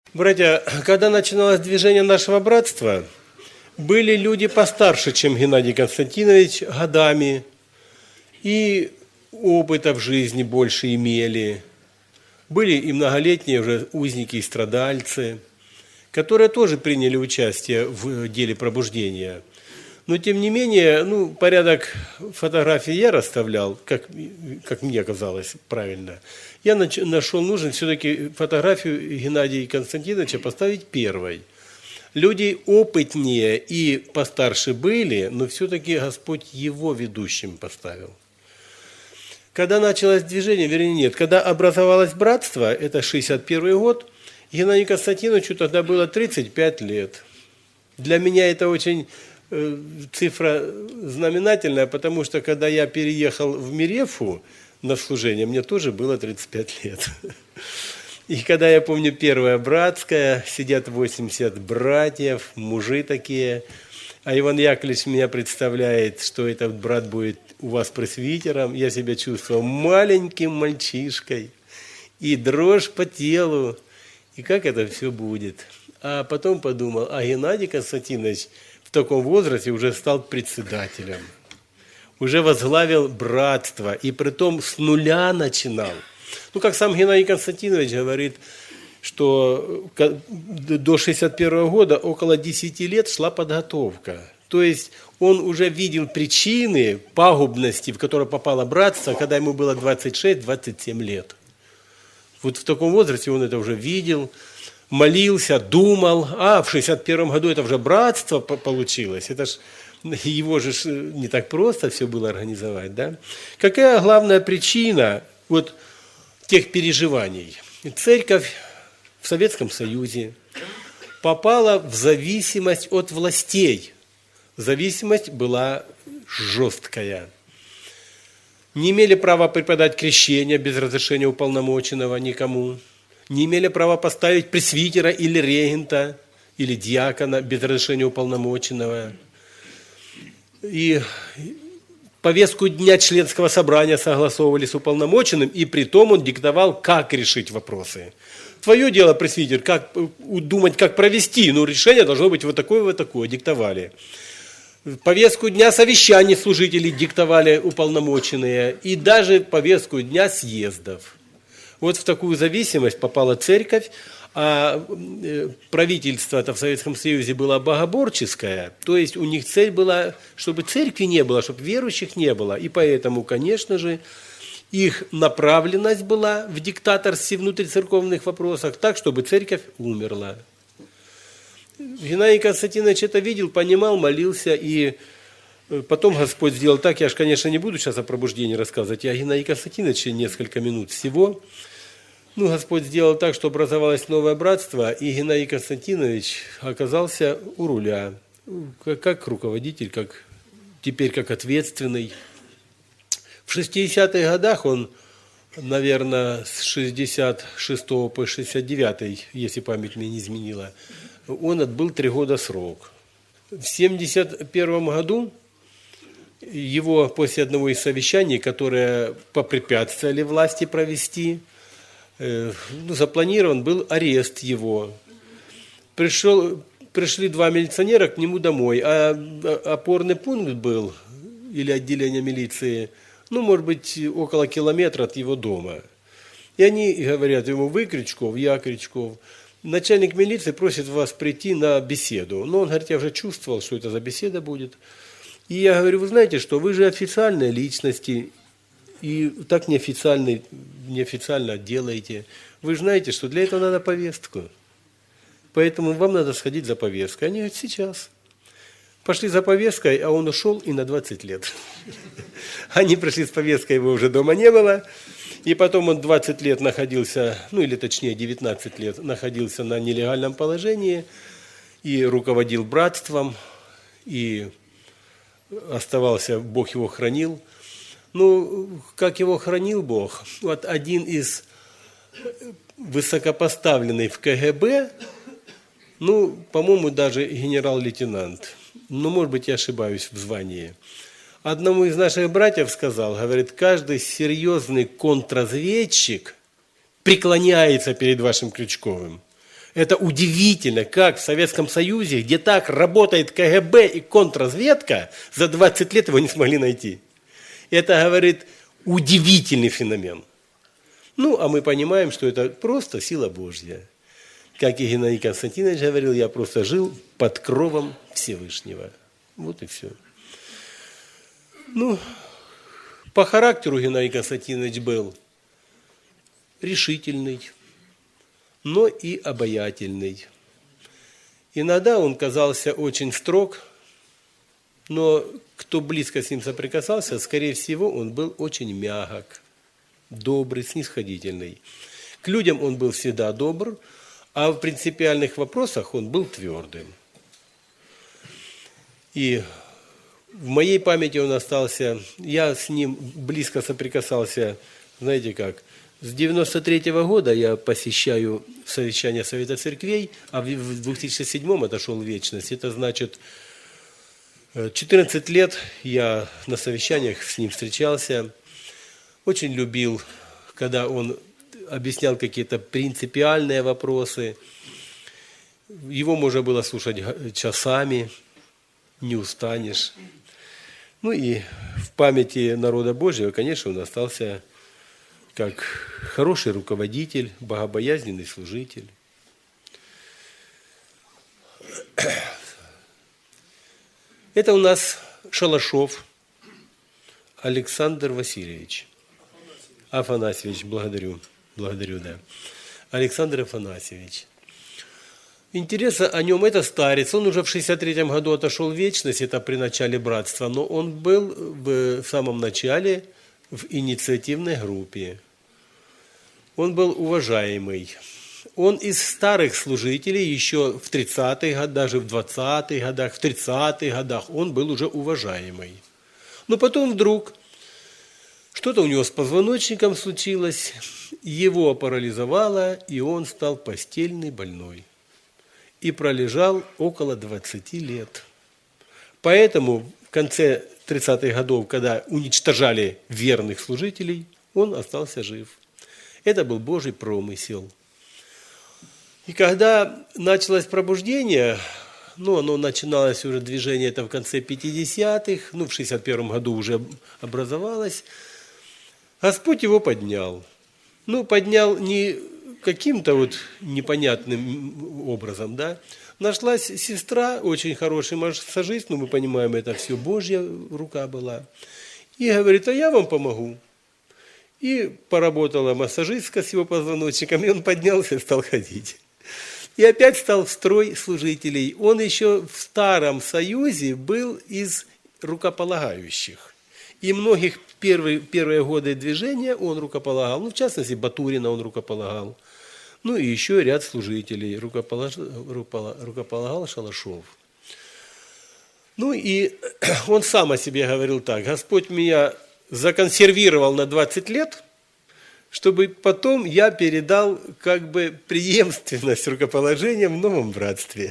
Братья, когда начиналось движение нашего братства, были люди постарше, чем Геннадий Константинович, годами, и опыта в жизни больше имели. Были и многолетние уже узники и страдальцы, которые тоже приняли участие в деле пробуждения. Но, тем не менее, порядок фотографий я расставлял, как мне казалось правильно. Я нашел нужным все-таки фотографию Геннадия Константиновича поставить первой. Люди опытнее и постарше были, но все-таки Господь его ведущим поставил. Когда началось движение, вернее нет, когда образовалось братство, это 61 год, Геннадию Константиновичу тогда было 35 лет. Для меня это очень цифра знаменательная, потому что когда я переехал в Мирефу на служение, мне тоже было 35 лет. И когда я помню первая братская, сидят 80 братьев, мужи такие, а Иван Яковлевич меня представляет, что этот брат будет у вас пресвитером, я себя чувствовал маленьким мальчишкой, и дрожь по телу, и как это все будет. А потом подумал, а Геннадий Константинович в таком возрасте уже стал председателем, уже возглавил братство, и притом с нуля начинал. Как сам Геннадий Константинович говорит, что до 61 года около 10 лет шла подготовка. То есть он уже видел причины пагубности, в которые попало братство, когда ему было 26-27 лет. Вот в таком возрасте он это уже видел, молился, думал, в 61 году это уже братство получилось. Это ж его же не так просто все было организовать, да? Какая главная причина тех переживаний? Церковь в Советском Союзе попала в зависимость от властей. Зависимость была жесткая. Не имели права преподать крещение без разрешения уполномоченного никому. Не имели права поставить пресвитера или регента, или диакона без разрешения уполномоченного. И повестку дня членского собрания согласовывали с уполномоченным, и при том он диктовал, как решить вопросы. Твое дело, пресвитер, как думать, как провести, решение должно быть вот такое, диктовали. Повестку дня совещаний служителей диктовали уполномоченные, и даже повестку дня съездов. Вот в такую зависимость попала церковь, а правительство-то в Советском Союзе было богоборческое, то есть у них цель была, чтобы церкви не было, чтобы верующих не было, и поэтому, конечно же, их направленность была в диктаторстве внутрицерковных вопросах так, чтобы церковь умерла. Геннадий Константинович это видел, понимал, молился, и потом Господь сделал так, я же, конечно, не буду сейчас о пробуждении рассказывать, я о Геннадии Константиновиче несколько минут всего. Господь сделал так, что образовалось новое братство, и Геннадий Константинович оказался у руля, как руководитель, теперь как ответственный. В 60-х годах он, наверное, с 66 по 69, если память меня не изменила, он отбыл 3 года срок. В 71 году его после одного из совещаний, которое попрепятствовали власти провести, запланирован был арест его. Пришли 2 милиционера к нему домой, а опорный пункт был, или отделение милиции, может быть, около километра от его дома. И они говорят ему, вы Крючков, я Крючков. Начальник милиции просит вас прийти на беседу. Но он говорит, я уже чувствовал, что это за беседа будет. И я говорю, вы знаете что, вы же официальные личности, и так неофициально делаете. Вы же знаете, что для этого надо повестку. Поэтому вам надо сходить за повесткой. Они говорят, сейчас. Пошли за повесткой, а он ушел и на 20 лет. Они пришли с повесткой, его уже дома не было. И потом он 20 лет находился, или точнее 19 лет, находился на нелегальном положении и руководил братством, и оставался, Бог его хранил. Как его хранил Бог? Вот один из высокопоставленных в КГБ, по-моему, даже генерал-лейтенант, может быть, я ошибаюсь в звании, одному из наших братьев сказал, говорит, каждый серьезный контрразведчик преклоняется перед вашим Крючковым. Это удивительно, как в Советском Союзе, где так работает КГБ и контрразведка, за 20 лет его не смогли найти. Это, говорит, удивительный феномен. Ну, а мы понимаем, что это просто сила Божья. Как и Геннадий Константинович говорил, я просто жил под кровом Всевышнего. Вот и все. Ну, по характеру Геннадий Константинович был решительный, но и обаятельный. Иногда он казался очень строг, но кто близко с ним соприкасался, скорее всего, он был очень мягок, добрый, снисходительный. К людям он был всегда добр, а в принципиальных вопросах он был твердым. И в моей памяти он остался, я с ним близко соприкасался, знаете как, с 93-го года я посещаю совещание Совета Церквей, а в 2007-м отошел в вечность. Это значит, 14 лет я на совещаниях с ним встречался, очень любил, когда он объяснял какие-то принципиальные вопросы. Его можно было слушать часами, не устанешь. Ну и в памяти народа Божьего, конечно, он остался как хороший руководитель, богобоязненный служитель. Это у нас Шалашов Александр Васильевич. Афанасьевич, благодарю, да. Александр Афанасьевич. Интересно о нем, это старец, он уже в 63-м году отошел в вечность, это при начале братства, но он был в самом начале в инициативной группе. Он был уважаемый. Он из старых служителей еще в 30-х годах, даже в 20-х годах, в 30-х годах он был уже уважаемый. Но потом вдруг что-то у него с позвоночником случилось, его парализовало, и он стал постельный больной. И пролежал около 20 лет. Поэтому в конце 30-х годов, когда уничтожали верных служителей, он остался жив. Это был Божий промысел. И когда началось пробуждение, оно начиналось уже движение это в конце 50-х, в 61-м году уже образовалось, Господь его поднял. Поднял не каким-то непонятным образом, да. Нашлась сестра, очень хороший массажист, мы понимаем, это все Божья рука была. И говорит, а я вам помогу. И поработала массажистка с его позвоночником, и он поднялся и стал ходить. И опять стал в строй служителей. Он еще в Старом Союзе был из рукополагающих. И многих первые годы движения он рукополагал. В частности, Батурина он рукополагал. И еще ряд служителей рукополагал Шалашов. И он сам о себе говорил так: Господь меня законсервировал на 20 лет, чтобы потом я передал преемственность рукоположения в новом братстве.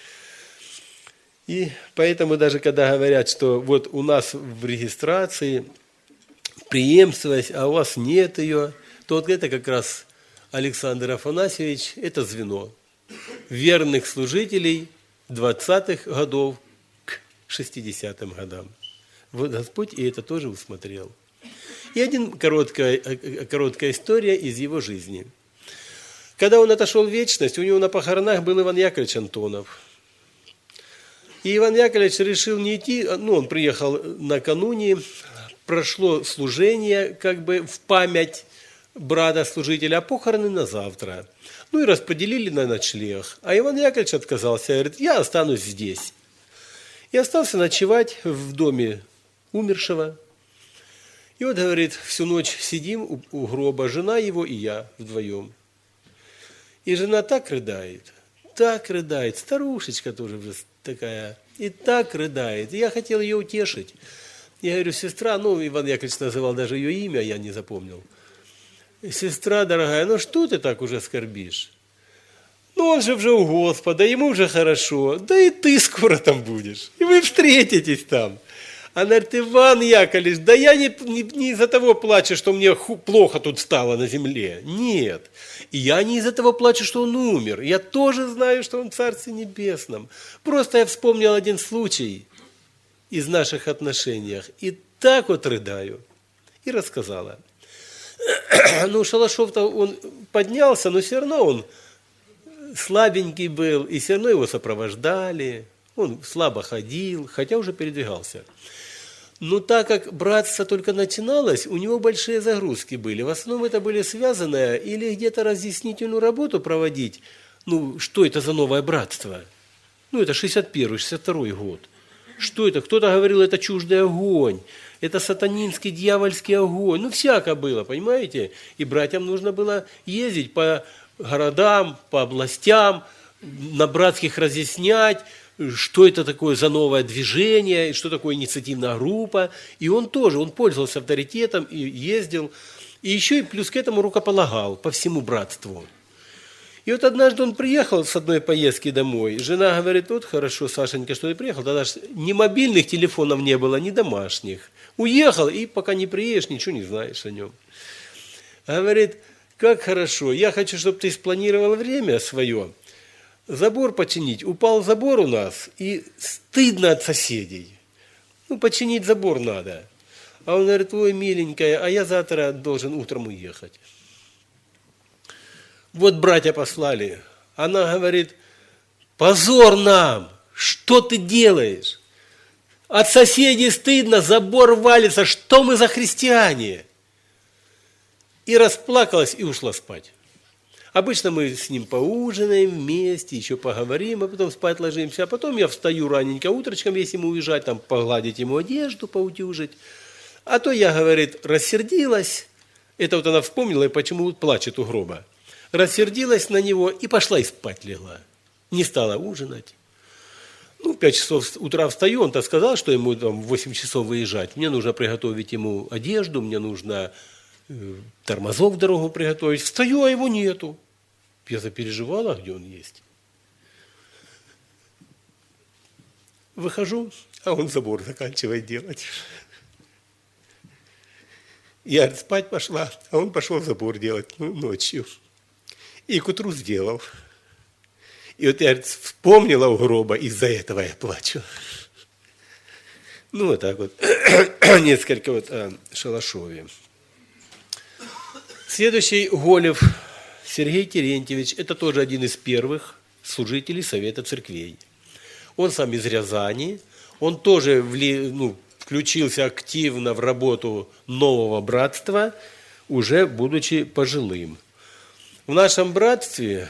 И поэтому даже когда говорят, что вот у нас в регистрации преемственность, а у вас нет ее, то вот это как раз Александр Афанасьевич, это звено верных служителей 20-х годов к 60-м годам. Вот Господь и это тоже усмотрел. И один короткая история из его жизни. Когда он отошел в вечность, у него на похоронах был Иван Яковлевич Антонов. И Иван Яковлевич решил не идти, он приехал накануне, прошло служение в память брата-служителя, а похороны на завтра. И распределили на ночлег. А Иван Яковлевич отказался, говорит, я останусь здесь. И остался ночевать в доме умершего. И вот, говорит, всю ночь сидим у гроба, жена его и я вдвоем. И жена так рыдает, старушечка тоже уже такая, и так рыдает. И я хотел ее утешить. Я говорю, сестра, Иван Яковлевич называл даже ее имя, я не запомнил. Сестра дорогая, что ты так уже скорбишь? Он же уже у Господа, ему уже хорошо, да и ты скоро там будешь, и вы встретитесь там. Она говорит: Иван Яковлевич, да я не из-за того плачу, что мне плохо тут стало на земле. Нет. И я не из-за того плачу, что он умер. Я тоже знаю, что он в Царстве Небесном. Просто я вспомнил один случай из наших отношений. И так вот рыдаю. И рассказала. Ну, Шалашов-то он поднялся, но все равно он слабенький был, и все равно его сопровождали. Он слабо ходил, хотя уже передвигался. Но так как братство только начиналось, у него большие загрузки были. В основном это были связанные или где-то разъяснительную работу проводить. Ну, что это за новое братство? Ну, это 61-й, 62-й год. Что это? Кто-то говорил, это чуждый огонь, это сатанинский, дьявольский огонь. Ну, всяко было, понимаете? И братьям нужно было ездить по городам, по областям, на братских разъяснять, что это такое за новое движение, что такое инициативная группа. И он тоже, он пользовался авторитетом и ездил. И еще и плюс к этому рукополагал по всему братству. И вот однажды он приехал с одной поездки домой. Жена говорит: вот хорошо, Сашенька, что ты приехал. Тогда же ни мобильных телефонов не было, ни домашних. Уехал, и пока не приедешь, ничего не знаешь о нем. Говорит: как хорошо, я хочу, чтобы ты спланировал время свое. Забор починить. Упал забор у нас, и стыдно от соседей. Ну, починить забор надо. А он говорит: ой, миленькая, а я завтра должен утром уехать. Вот братья послали. Она говорит: позор нам, что ты делаешь? От соседей стыдно, забор валится, что мы за христиане? И расплакалась, и ушла спать. Обычно мы с ним поужинаем вместе, еще поговорим, а потом спать ложимся. А потом я встаю раненько утречком, если ему уезжать, там погладить ему одежду, поутюжить. А то я, говорит, рассердилась. Это вот она вспомнила, и почему плачет у гроба. Рассердилась на него и пошла и спать легла. Не стала ужинать. Ну, в 5 часов утра встаю, он-то сказал, что ему там, в 8 часов выезжать. Мне нужно приготовить ему одежду, мне нужно тормозок в дорогу приготовить. Встаю, а его нету. Я запереживала, где он есть. Выхожу, а он забор заканчивает делать. Я спать пошла, а он пошел забор делать ночью. И к утру сделал. И вот я вспомнила у гроба, из-за этого я плачу. Ну, вот так вот. Несколько вот о Шалашове. Следующий Голев Сергей Терентьевич. Это тоже один из первых служителей Совета Церквей. Он сам из Рязани. Он тоже включился активно в работу нового братства, уже будучи пожилым. В нашем братстве,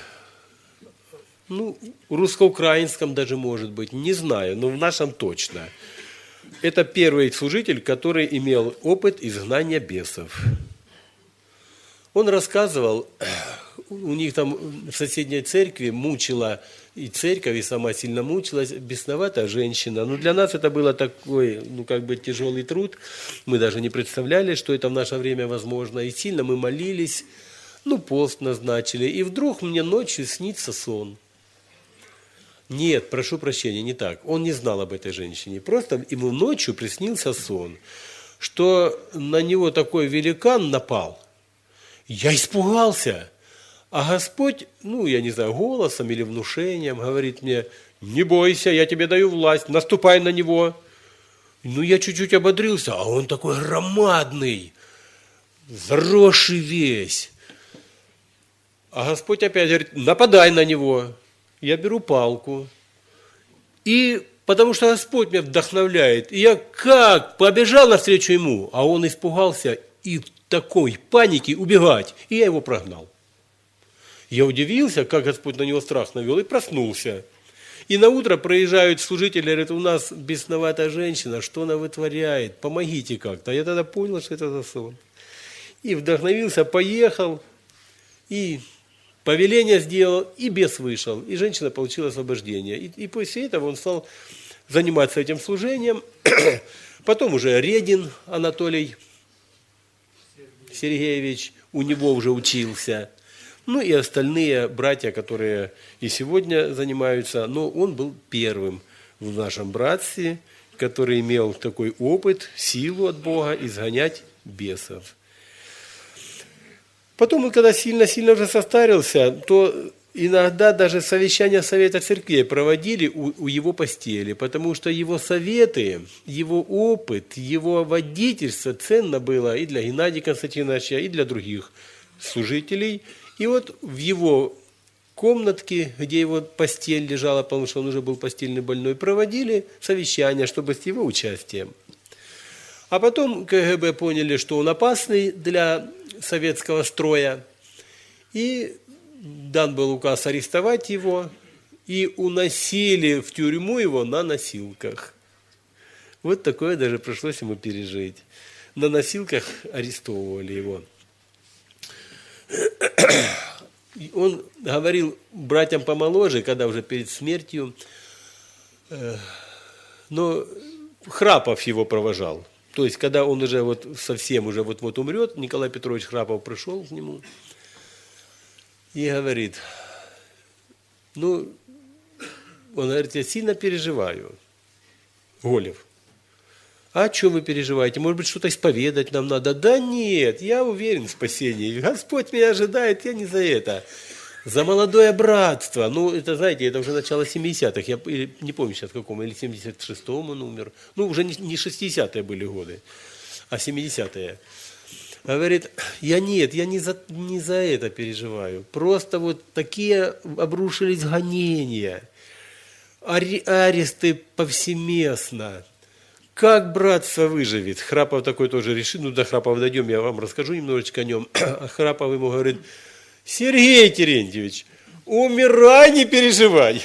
русско-украинском даже может быть, не знаю, но в нашем точно. Это первый служитель, который имел опыт изгнания бесов. Он рассказывал, у них там в соседней церкви мучила и церковь, и сама сильно мучилась бесноватая женщина. Но для нас это было такой, тяжелый труд. Мы даже не представляли, что это в наше время возможно. И сильно мы молились, пост назначили. И вдруг мне ночью снится сон. Нет, прошу прощения, не так. Он не знал об этой женщине. Просто ему ночью приснился сон, что на него такой великан напал. Я испугался. А Господь, я не знаю, голосом или внушением говорит мне: не бойся, я тебе даю власть, наступай на него. Я чуть-чуть ободрился, а он такой громадный, заросший весь. А Господь опять говорит: нападай на него. Я беру палку. И потому что Господь меня вдохновляет. И я побежал навстречу ему, а он испугался и в такой панике убегать. И я его прогнал. Я удивился, как Господь на него страх навел, и проснулся. И на утро проезжают служители, говорят: у нас бесноватая женщина, что она вытворяет, помогите как-то. Я тогда понял, что это за сон. И вдохновился, поехал, и повеление сделал, и бес вышел, и женщина получила освобождение. И после этого он стал заниматься этим служением. Потом уже Редин Анатолий Сергеевич у него уже учился. И остальные братья, которые и сегодня занимаются, но он был первым в нашем братстве, который имел такой опыт, силу от Бога изгонять бесов. Потом он, когда сильно-сильно уже состарился, то иногда даже совещания Совета Церквей проводили у его постели, потому что его советы, его опыт, его водительство ценно было и для Геннадия Константиновича, и для других служителей. И вот в его комнатке, где его постель лежала, потому что он уже был постельный больной, проводили совещания, чтобы с его участием. А потом КГБ поняли, что он опасный для советского строя, и дан был указ арестовать его, и уносили в тюрьму его на носилках. Вот такое даже пришлось ему пережить. На носилках арестовывали его. Он говорил братьям помоложе, когда уже перед смертью, но Храпов его провожал. То есть, когда он уже вот совсем уже вот умрет, Николай Петрович Храпов пришел к нему и говорит, он говорит, я сильно переживаю, Голев. А что вы переживаете? Может быть, что-то исповедать нам надо? Да нет, я уверен в спасении. Господь меня ожидает, я не за это. За молодое братство. Это, знаете, это уже начало 70-х. Я не помню сейчас какому, или 76-му он умер. Уже не 60-е были годы, а 70-е. Говорит, я не за это переживаю. Просто вот такие обрушились гонения, аресты повсеместно. Как братство выживет? Храпов такой тоже решил. До Храпова дойдем, я вам расскажу немножечко о нем. А Храпов ему говорит, Сергей Терентьевич, умирай, не переживай.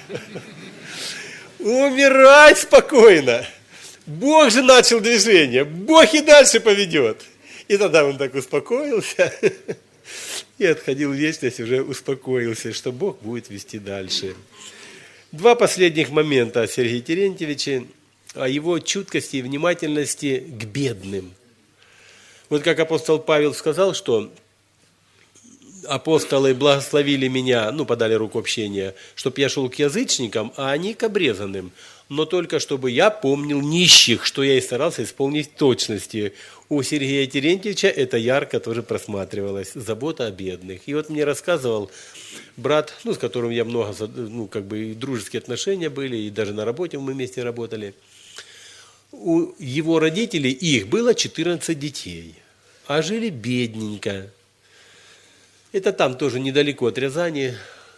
Умирай спокойно. Бог же начал движение, Бог и дальше поведет. И тогда он так успокоился и отходил в вечность, уже успокоился, что Бог будет вести дальше. Два последних момента о Сергее Терентьевиче, о его чуткости и внимательности к бедным. Вот как апостол Павел сказал, что апостолы благословили меня, подали руку общения, чтобы я шел к язычникам, а они к обрезанным. Но только чтобы я помнил нищих, что я и старался исполнить в точности. У Сергея Терентьевича это ярко тоже просматривалось, забота о бедных. И вот мне рассказывал брат, с которым я много, и дружеские отношения были, и даже на работе мы вместе работали. У его родителей, их было 14 детей, а жили бедненько. Это там тоже недалеко от Рязани.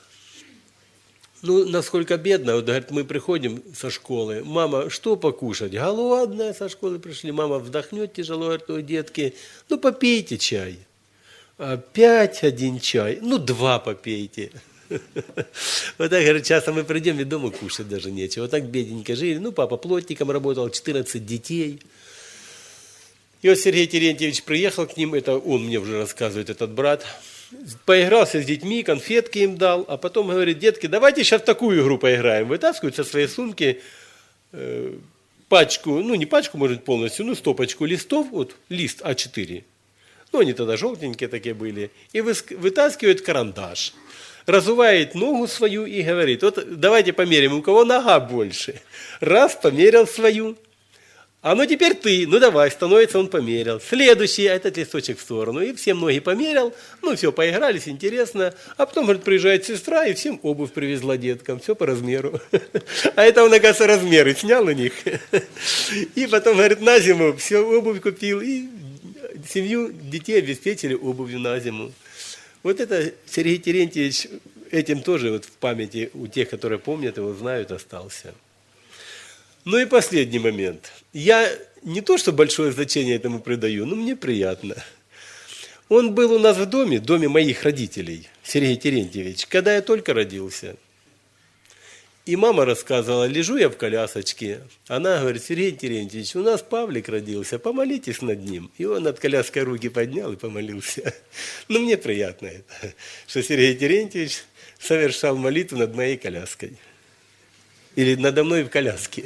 Насколько бедно, говорит, мы приходим со школы, мама, что покушать? Голодная, со школы пришли, мама вздохнет тяжело, говорит, детки, попейте чай. Опять один чай, 2 попейте. Вот так, говорит, часто мы придем, и дома кушать даже нечего. Вот так бедненько жили. Папа плотником работал, 14 детей. И вот Сергей Терентьевич приехал к ним, это он мне уже рассказывает, этот брат, поигрался с детьми, конфетки им дал, а потом говорит, детки, давайте сейчас в такую игру поиграем. Вытаскивают со своей сумки пачку, не пачку, может, полностью, стопочку листов, вот лист А4. Они тогда желтенькие такие были. И вытаскивают карандаш, разувает ногу свою и говорит, вот давайте померим, у кого нога больше. Раз, померил свою. А теперь ты, давай, становится, он померил. Следующий, этот листочек в сторону. И всем ноги померил, все, поигрались, интересно. А потом, говорит, приезжает сестра и всем обувь привезла деткам, все по размеру. А это он, оказывается, размеры снял у них. И потом, говорит, на зиму все, обувь купил. И семью детей обеспечили обувью на зиму. Вот это Сергей Терентьевич этим тоже в памяти у тех, которые помнят его, знают, остался. И последний момент. Я не то, что большое значение этому придаю, но мне приятно. Он был у нас в доме моих родителей, Сергей Терентьевич, когда я только родился. И мама рассказывала, лежу я в колясочке. Она говорит, Сергей Терентьевич, у нас Павлик родился, помолитесь над ним. И он над коляской руки поднял и помолился. Мне приятно это, что Сергей Терентьевич совершал молитву над моей коляской. Или надо мной в коляске.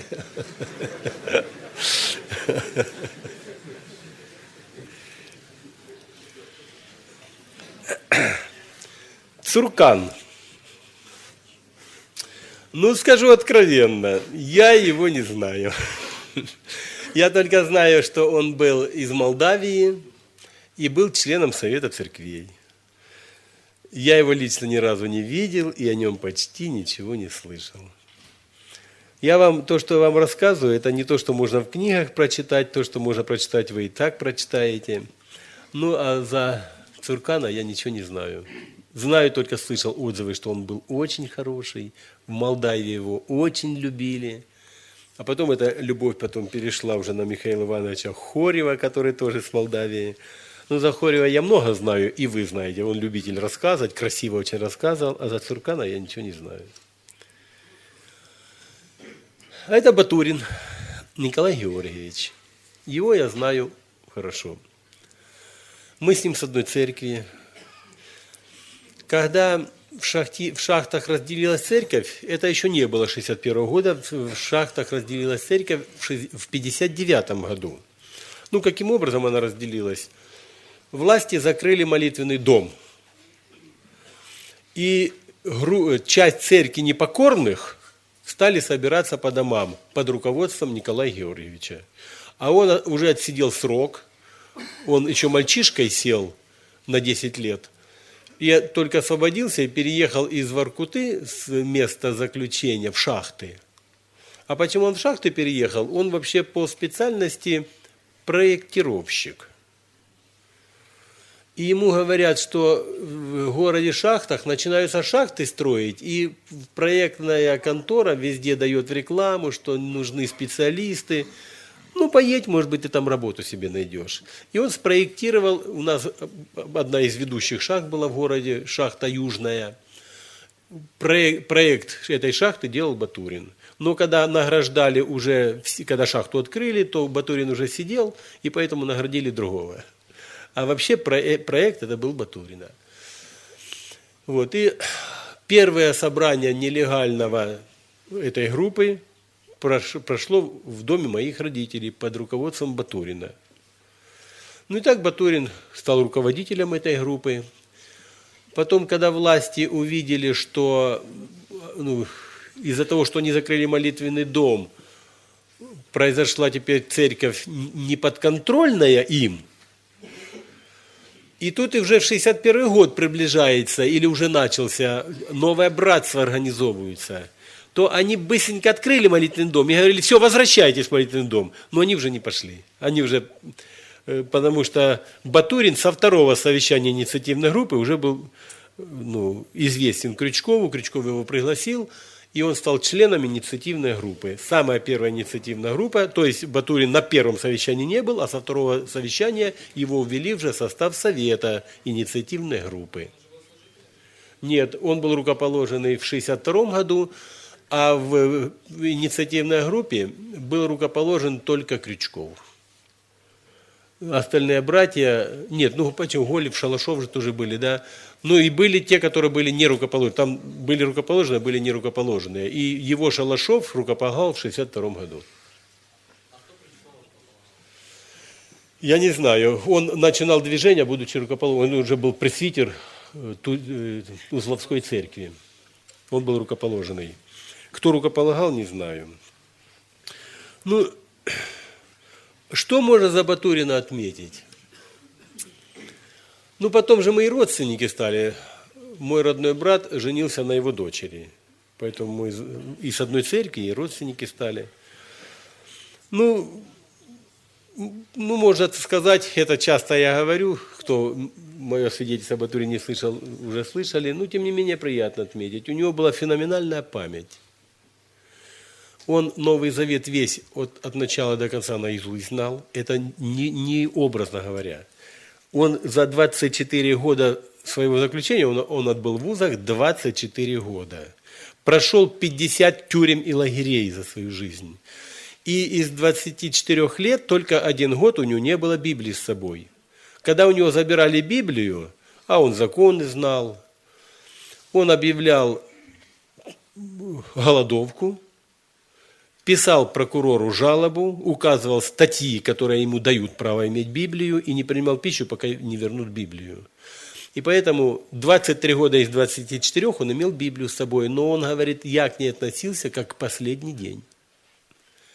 Цуркан. Скажу откровенно, я его не знаю. Я только знаю, что он был из Молдавии и был членом Совета Церквей. Я его лично ни разу не видел и о нем почти ничего не слышал. То, что я вам рассказываю, это не то, что можно в книгах прочитать, то, что можно прочитать, вы и так прочитаете. Ну, а за Цуркана я ничего не знаю. Знаю, только слышал отзывы, что он был очень хороший, в Молдавии его очень любили. А потом эта любовь перешла уже на Михаила Ивановича Хорьева, который тоже с Молдавии. Ну, за Хорьева я много знаю, и вы знаете, он любитель рассказывать, красиво очень рассказывал, а за Цуркана я ничего не знаю. А это Батурин Николай Георгиевич. Его я знаю хорошо. Мы с ним с одной церкви. Когда в шахтах разделилась церковь, это еще не было 1961 года, в шахтах разделилась церковь в 1959 году. Ну, каким образом она разделилась? Власти закрыли молитвенный дом. И часть церкви непокорных стали собираться по домам под руководством Николая Георгиевича. А он уже отсидел срок, он еще мальчишкой сел на 10 лет. И только освободился и переехал из Воркуты с места заключения в шахты. А почему он в шахты переехал? Он вообще по специальности проектировщик. И ему говорят, что в городе Шахтах начинаются шахты строить, и проектная контора везде дает рекламу, что нужны специалисты. Ну, поедь, может быть, ты там работу себе найдешь. И он спроектировал, у нас одна из ведущих шахт была в городе, шахта Южная. Проект этой шахты делал Батурин. Но когда награждали уже, когда шахту открыли, то Батурин уже сидел, и поэтому наградили другого. А вообще проект это был Батурина. Вот. И первое собрание нелегального этой группы прошло в доме моих родителей под руководством Батурина. Ну и так Батурин стал руководителем этой группы. Потом, когда власти увидели, что из-за того, что они закрыли молитвенный дом, произошла теперь церковь неподконтрольная им, и тут и уже в 1961 год приближается, или уже начался, новое братство организовывается, то они быстренько открыли молитвенный дом и говорили, все, возвращайтесь в молитвенный дом. Но они уже не пошли. Потому что Батурин со второго совещания инициативной группы уже был известен Крючкову, Крючков его пригласил, и он стал членом инициативной группы. Самая первая инициативная группа, то есть Батурин на первом совещании не был, а со второго совещания его ввели уже в состав совета инициативной группы. Нет, он был рукоположенный в 1962 году, а в инициативной группе был рукоположен только Крючков. Остальные братья, нет, почему, Голев, Шалашов же тоже были, да. Ну и были те, которые были не рукоположены. Там были рукоположенные, были не рукоположенные. И его Шалашов рукополагал в 1962 году. Я не знаю. Он начинал движение, будучи рукоположенным. Он уже был пресвитер Узловской церкви. Он был рукоположенный. Кто рукополагал, не знаю. Что можно за Батурина отметить? Потом же мы и родственники стали. Мой родной брат женился на его дочери. Поэтому мы и с одной церкви, и родственники стали. Можно сказать, это часто я говорю, кто мое свидетельство о Батурине слышал, уже слышали, но тем не менее приятно отметить. У него была феноменальная память. Он Новый Завет весь от начала до конца наизусть знал. Это не образно говоря. Он за 24 года своего заключения, он отбыл в вузах 24 года. Прошел 50 тюрем и лагерей за свою жизнь. И из 24 лет только 1 год у него не было Библии с собой. Когда у него забирали Библию, а он законы знал, он объявлял голодовку, писал прокурору жалобу, указывал статьи, которые ему дают право иметь Библию, и не принимал пищу, пока не вернут Библию. И поэтому 23 года из 24 он имел Библию с собой, но он говорит, я к ней относился как к последний день.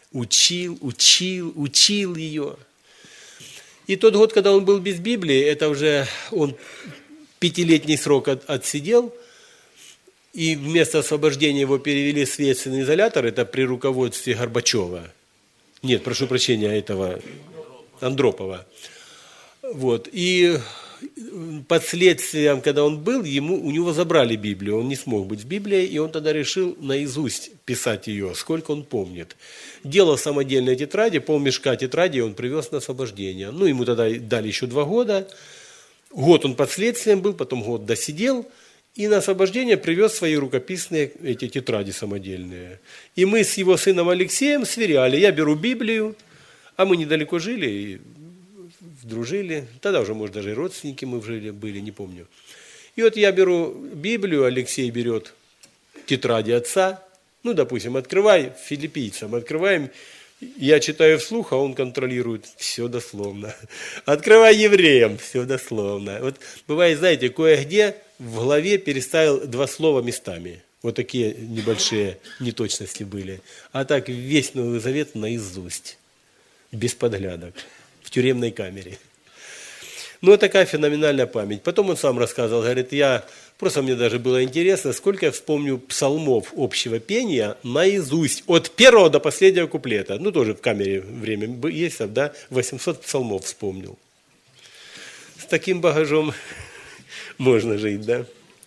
учил ее. И тот год, когда он был без Библии, это уже он 5-летний срок отсидел, и вместо освобождения его перевели в следственный изолятор, это при руководстве Горбачева. Нет, прошу прощения, этого Андропова. Вот. И под следствием, когда он был, у него забрали Библию, он не смог быть с Библией, и он тогда решил наизусть писать ее, сколько он помнит. Делал самодельные тетради, полмешка тетрадей он привез на освобождение. Ну, ему тогда дали еще 2 года. Год он под следствием был, потом год досидел, и на освобождение привез свои рукописные эти тетради самодельные. И мы с его сыном Алексеем сверяли. Я беру Библию, а мы недалеко жили и дружили. Тогда уже, может, даже и родственники мы были, не помню. И вот я беру Библию, Алексей берет тетради отца. Ну, допустим, открывай филиппийцам, открываем, я читаю вслух, а он контролирует все дословно. Открывай евреям, все дословно. Вот бывает, знаете, кое-где в голове переставил 2 слова местами. Вот такие небольшие неточности были. А так весь Новый Завет наизусть, без подглядок, в тюремной камере. Ну, такая феноменальная память. Потом он сам рассказывал, говорит, просто мне даже было интересно, сколько я вспомню псалмов общего пения наизусть, от 1 до последнего куплета. Ну, тоже в камере время есть, да, 800 псалмов вспомнил. С таким багажом можно жить, да?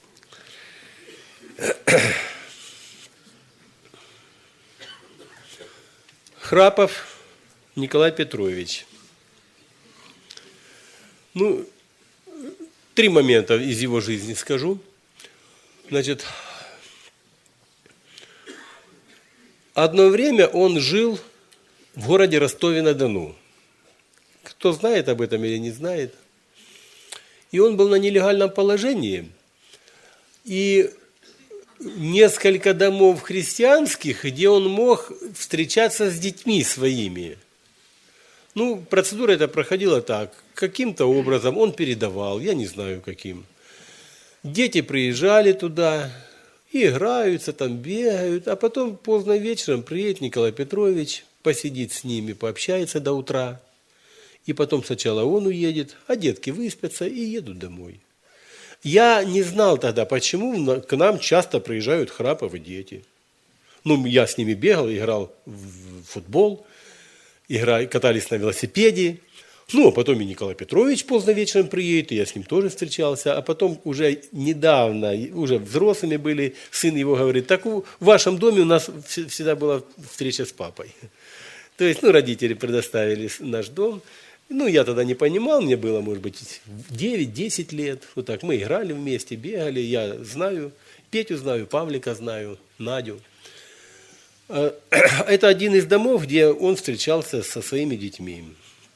Храпов Николай Петрович. Ну, 3 момента из его жизни скажу. Значит, одно время он жил в городе Ростове-на-Дону. Кто знает об этом или не знает. И он был на нелегальном положении. И несколько домов христианских, где он мог встречаться с детьми своими. Ну, процедура эта проходила так. Каким-то образом он передавал, я не знаю каким. Дети приезжали туда, играются, там бегают, а потом поздно вечером приедет Николай Петрович, посидит с ними, пообщается до утра. И потом сначала он уедет, а детки выспятся и едут домой. Я не знал тогда, почему к нам часто приезжают Храповы дети. Ну, я с ними бегал, играл в футбол, катались на велосипеде. Ну, а потом и Николай Петрович поздно вечером приедет, и я с ним тоже встречался. А потом уже недавно, уже взрослыми были, сын его говорит, так в вашем доме у нас всегда была встреча с папой. То есть, родители предоставили наш дом. Ну, я тогда не понимал, мне было, может быть, 9-10 лет. Вот так мы играли вместе, бегали. Я знаю, Петю знаю, Павлика знаю, Надю. Это один из домов, где он встречался со своими детьми.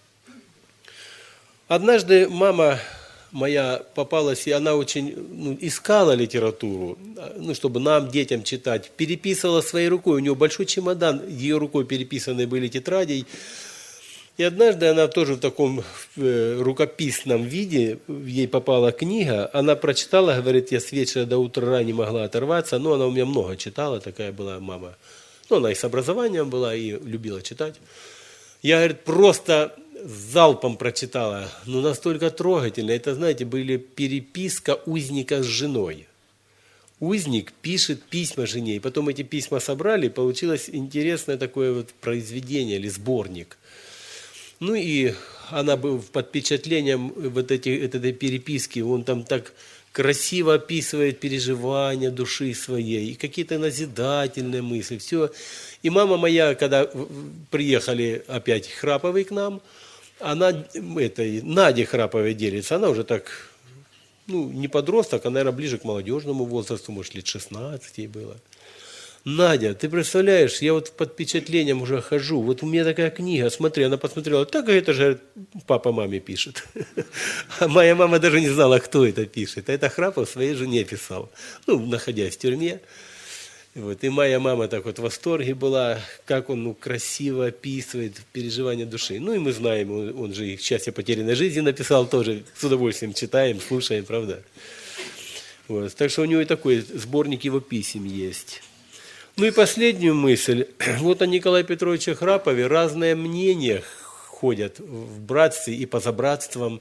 Однажды мама моя попалась, и она очень искала литературу, чтобы нам, детям, читать. Переписывала своей рукой. У нее большой чемодан, ее рукой переписанные были тетради. И однажды она тоже в таком рукописном виде, ей попала книга, она прочитала, говорит, я с вечера до утра не могла оторваться, но она у меня много читала, такая была мама. Ну, она и с образованием была, и любила читать. Я, говорит, просто залпом прочитала, настолько трогательно. Это, знаете, были переписка узника с женой. Узник пишет письма жене, и потом эти письма собрали, и получилось интересное такое вот произведение или сборник. Ну и она под впечатлением этой переписки, он там так красиво описывает переживания души своей, и какие-то назидательные мысли, все. И мама моя, когда приехали опять Храповы к нам, она Надя Храповой делится, она уже так, не подросток, а, наверное, ближе к молодежному возрасту, может, лет 16 ей было. Надя, ты представляешь, я вот под впечатлением уже хожу, вот у меня такая книга, смотри, она посмотрела, так это же папа маме пишет. А моя мама даже не знала, кто это пишет. А это Храпов своей жене писал, находясь в тюрьме. Вот. И моя мама так вот в восторге была, как он красиво описывает переживания души. И мы знаем, он же и «Счастье потерянной жизни» написал тоже, с удовольствием читаем, слушаем, правда? Вот. Так что у него и такой сборник его писем есть. Ну и последнюю мысль. Вот о Николае Петровиче Храпове разные мнения ходят в братстве и по забратствам,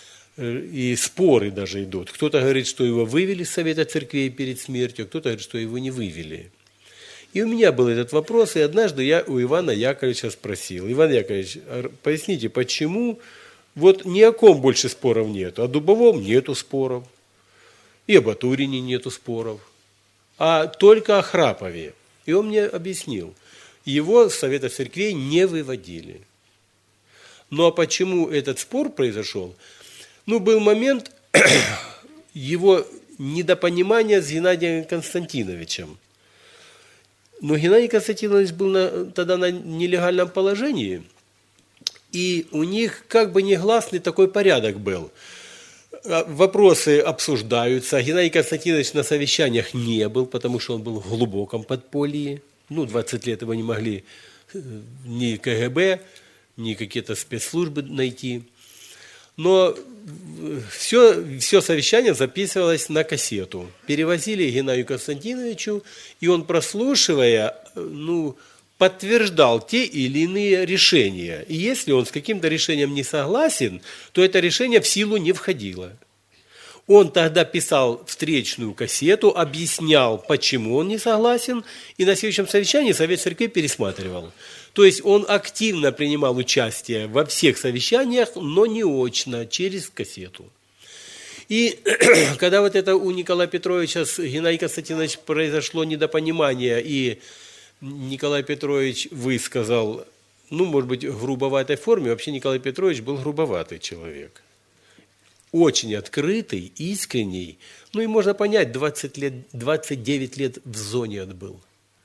и споры даже идут. Кто-то говорит, что его вывели из Совета Церквей перед смертью, кто-то говорит, что его не вывели. И у меня был этот вопрос, и однажды я у Ивана Яковлевича спросил: Иван Яковлевич, поясните, почему вот ни о ком больше споров нету? О Дубовом нету споров, и об Атурине нету споров, а только о Храпове. И он мне объяснил, его с Совета Церквей не выводили. Ну а почему этот спор произошел? Ну, был момент его недопонимания с Геннадием Константиновичем. Но Геннадий Константинович был тогда на нелегальном положении, и у них как бы негласный такой порядок был. Вопросы обсуждаются. Геннадий Константинович на совещаниях не был, потому что он был в глубоком подполье. 20 лет его не могли ни КГБ, ни какие-то спецслужбы найти. Но все совещание записывалось на кассету. Перевозили Геннадию Константиновичу, и он, прослушивая, подтверждал те или иные решения. И если он с каким-то решением не согласен, то это решение в силу не входило. Он тогда писал встречную кассету, объяснял, почему он не согласен, и на следующем совещании Совет Церкви пересматривал. То есть он активно принимал участие во всех совещаниях, но не очно, через кассету. И когда вот это у Николая Петровича с Геннадием Константиновичем произошло недопонимание, и Николай Петрович высказал, может быть, в грубоватой форме, вообще Николай Петрович был грубоватый человек. Очень открытый, искренний. И можно понять, 29 лет в зоне отбыл.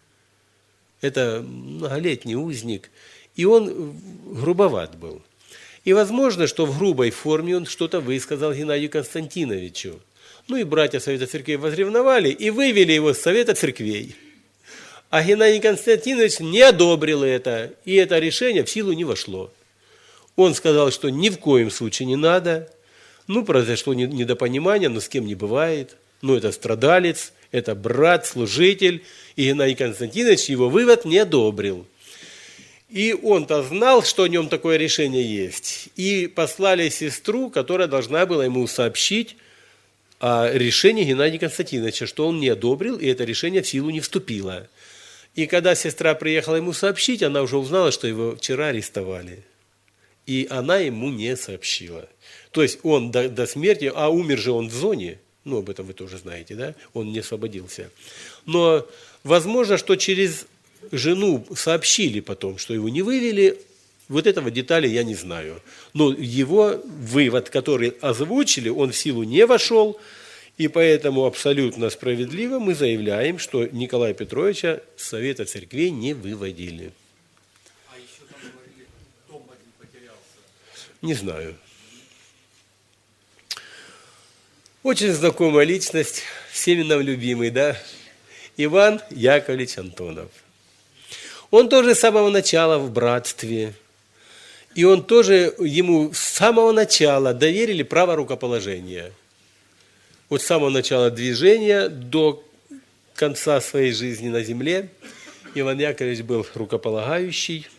Это многолетний узник, и он грубоват был. И возможно, что в грубой форме он что-то высказал Геннадию Константиновичу. И братья Совета Церквей возревновали и вывели его с Совета Церквей. А Геннадий Константинович не одобрил это, и это решение в силу не вошло. Он сказал, что ни в коем случае не надо. Произошло недопонимание, но с кем не бывает. Это страдалец, это брат, служитель. И Геннадий Константинович его вывод не одобрил. И он-то знал, что о нем такое решение есть. И послали сестру, которая должна была ему сообщить о решении Геннадия Константиновича, что он не одобрил, и это решение в силу не вступило. И когда сестра приехала ему сообщить, она уже узнала, что его вчера арестовали. И она ему не сообщила. То есть он до смерти, а умер же он в зоне, об этом вы тоже знаете, да? Он не освободился. Но возможно, что через жену сообщили потом, что его не вывели. Вот этого детали я не знаю. Но его вывод, который озвучили, он в силу не вошел. И поэтому абсолютно справедливо мы заявляем, что Николая Петровича с Совета Церквей не выводили. А еще там говорили, дом один потерялся. Не знаю. Очень знакомая личность, всеми нам любимый, да? Иван Яковлевич Антонов. Он тоже с самого начала в братстве. И он тоже, ему с самого начала доверили право рукоположения. От самого начала движения до конца своей жизни на земле Иван Яковлевич был рукополагающий.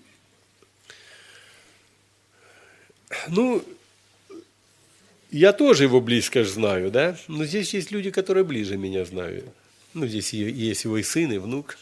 Я тоже его близко знаю, да? Но здесь есть люди, которые ближе меня знают. Здесь есть его и сын, и внук.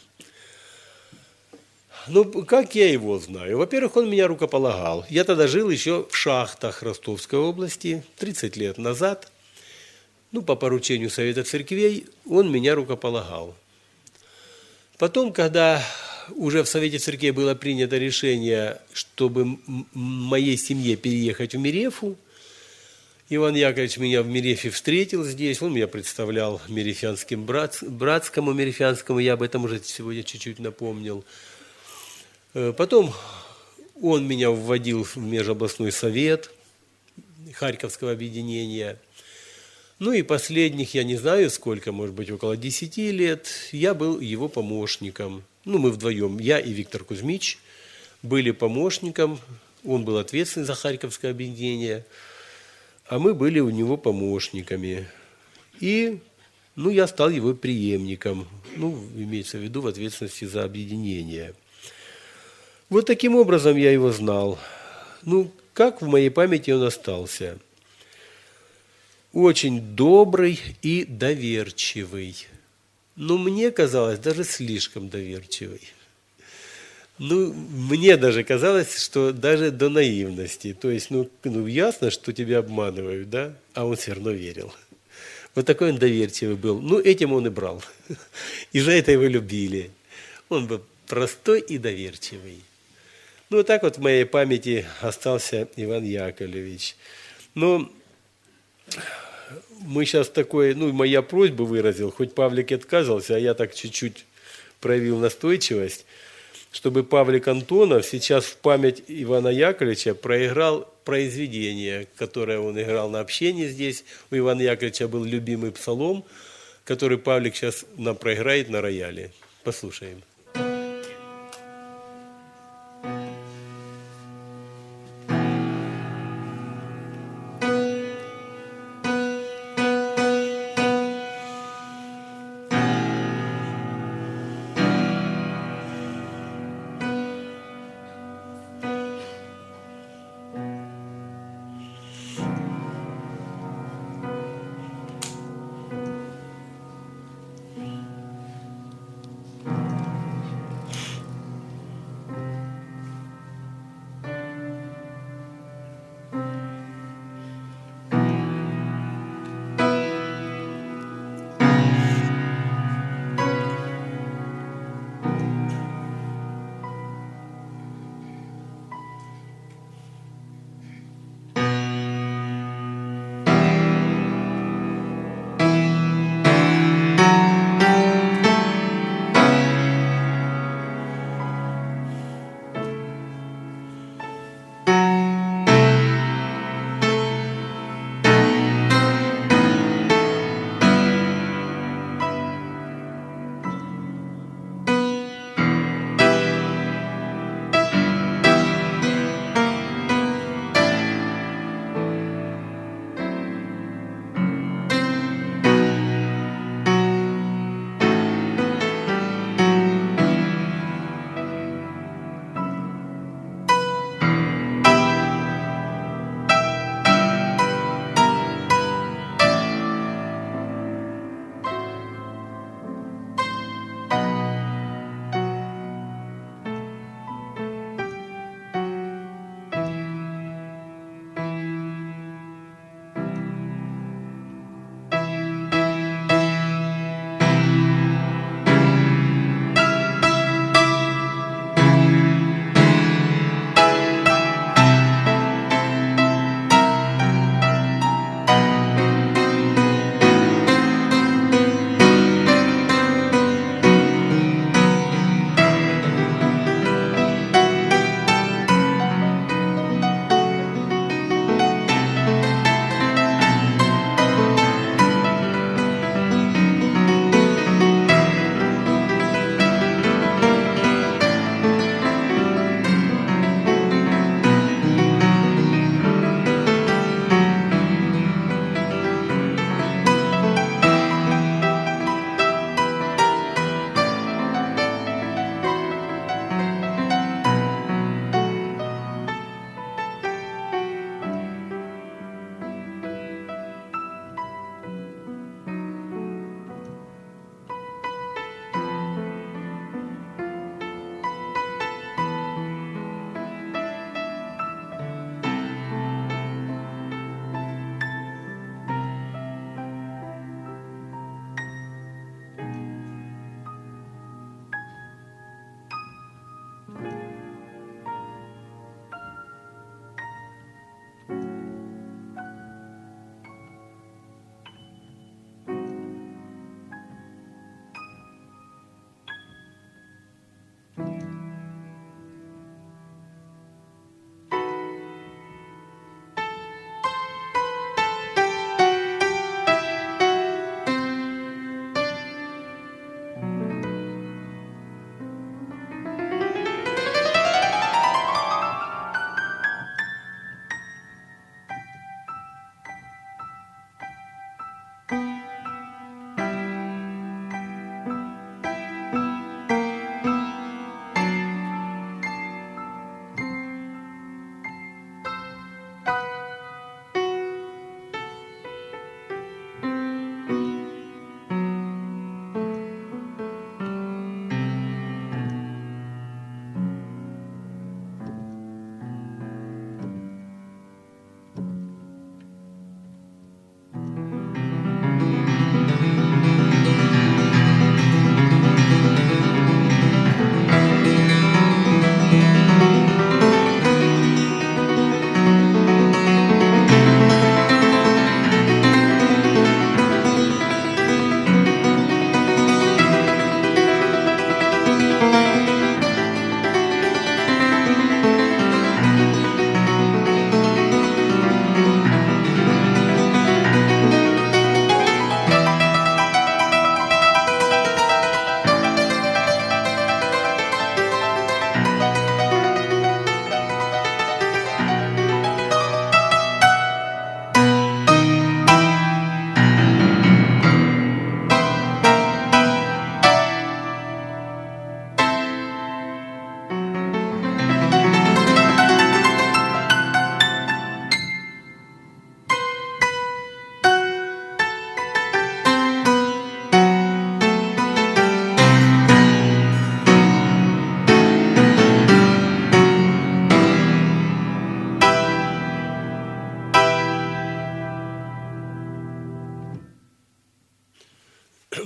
Как я его знаю? Во-первых, он меня рукополагал. Я тогда жил еще в Шахтах Ростовской области 30 лет назад. По поручению Совета Церквей он меня рукополагал. Потом, когда уже в Совете Церквей было принято решение, чтобы моей семье переехать в Мерефу, Иван Яковлевич меня в Мерефе встретил здесь, он меня представлял мерефянским братскому мерефянскому, я об этом уже сегодня чуть-чуть напомнил. Потом он меня вводил в межобластной совет Харьковского объединения. И последних, я не знаю сколько, может быть, около 10 лет, я был его помощником. Мы вдвоем, я и Виктор Кузьмич, были помощником, он был ответственный за Харьковское объединение, а мы были у него помощниками. И Ну, я стал его преемником, ну, имеется в виду в ответственности за объединение. Вот таким образом я его знал. Ну, как в моей памяти он остался? Очень добрый и доверчивый. Ну, мне казалось, даже слишком доверчивый. Ну, мне даже казалось, что даже до наивности. То есть, ну ясно, что тебя обманывают, да? А он все равно верил. Вот такой он доверчивый был. Ну, этим он и брал. И за это его любили. Он был простой и доверчивый. Ну, вот так вот в моей памяти остался Иван Яковлевич. Но мы сейчас такое, ну, моя просьба выразил, хоть Павлик и отказывался, а я так чуть-чуть проявил настойчивость, чтобы Павлик Антонов сейчас в память Ивана Яковлевича проиграл произведение, которое он играл на общении здесь. У Ивана Яковлевича был любимый псалом, который Павлик сейчас нам проиграет на рояле. Послушаем.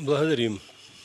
Благодарим.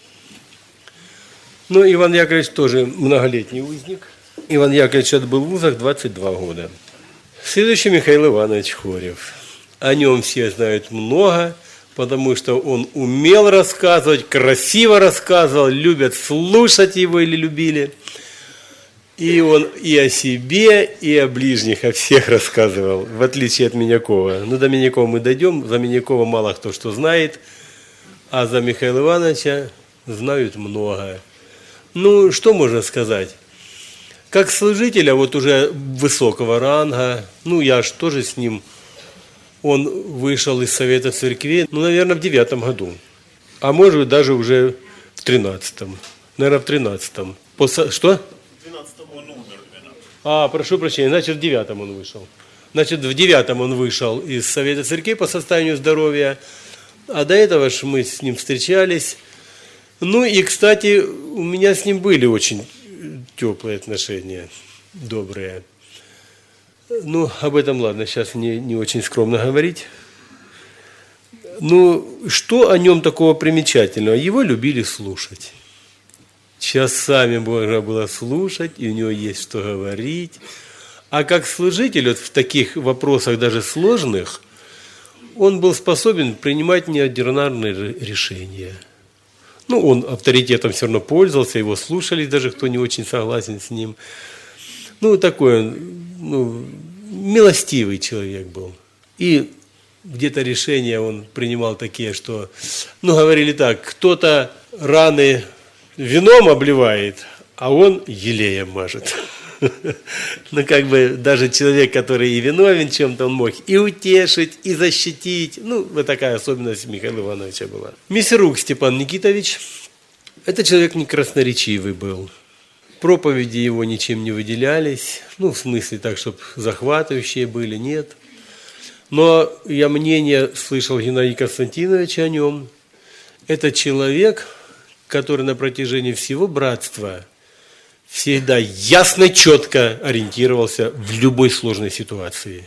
Ну, Иван Яковлевич тоже многолетний узник. Иван Яковлевич отбыл в вузах 22 года. Следующий Михаил Иванович Хорев. О нем все знают много, потому что он умел рассказывать, красиво рассказывал, любят слушать его или любили. И он и о себе, и о ближних, о всех рассказывал, в отличие от Минякова. Ну, до Минякова мы дойдем, за Минякова мало кто что знает, а за Михаила Ивановича знают много. Ну, что можно сказать? Как служителя, вот уже высокого ранга, ну, я ж тоже с ним, он вышел из Совета Церквей, ну, наверное, в 9 году, а может быть, даже уже в 13-м, наверное, в 13-м. Что? В 12-м он умер. Прошу прощения, значит, в 9-м он вышел. Значит, в 9-м он вышел из Совета Церквей по состоянию здоровья, а до этого ж мы с ним встречались. Ну и, кстати, у меня с ним были очень теплые отношения, добрые. Ну, об этом, ладно, сейчас не очень скромно говорить. Ну, что о нем такого примечательного? Его любили слушать. Часами можно было слушать, и у него есть что говорить. А как служитель вот в таких вопросах даже сложных, он был способен принимать неординарные решения. Ну, он авторитетом все равно пользовался, его слушали, даже кто не очень согласен с ним. Ну, такой он, милостивый человек был. И где-то решения он принимал такие, что, говорили так, кто-то раны вином обливает, а он елеем мажет. Ну, как бы даже человек, который и виновен чем-то, он мог и утешить, и защитить. Ну, вот такая особенность Михаила Ивановича была. Мессерук Степан Никитович, это человек не красноречивый был. Проповеди его ничем не выделялись, ну, в смысле так, чтобы захватывающие были, нет. Но я мнение слышал Геннадия Константиновича о нем. Это человек, который на протяжении всего братства всегда ясно, четко ориентировался в любой сложной ситуации.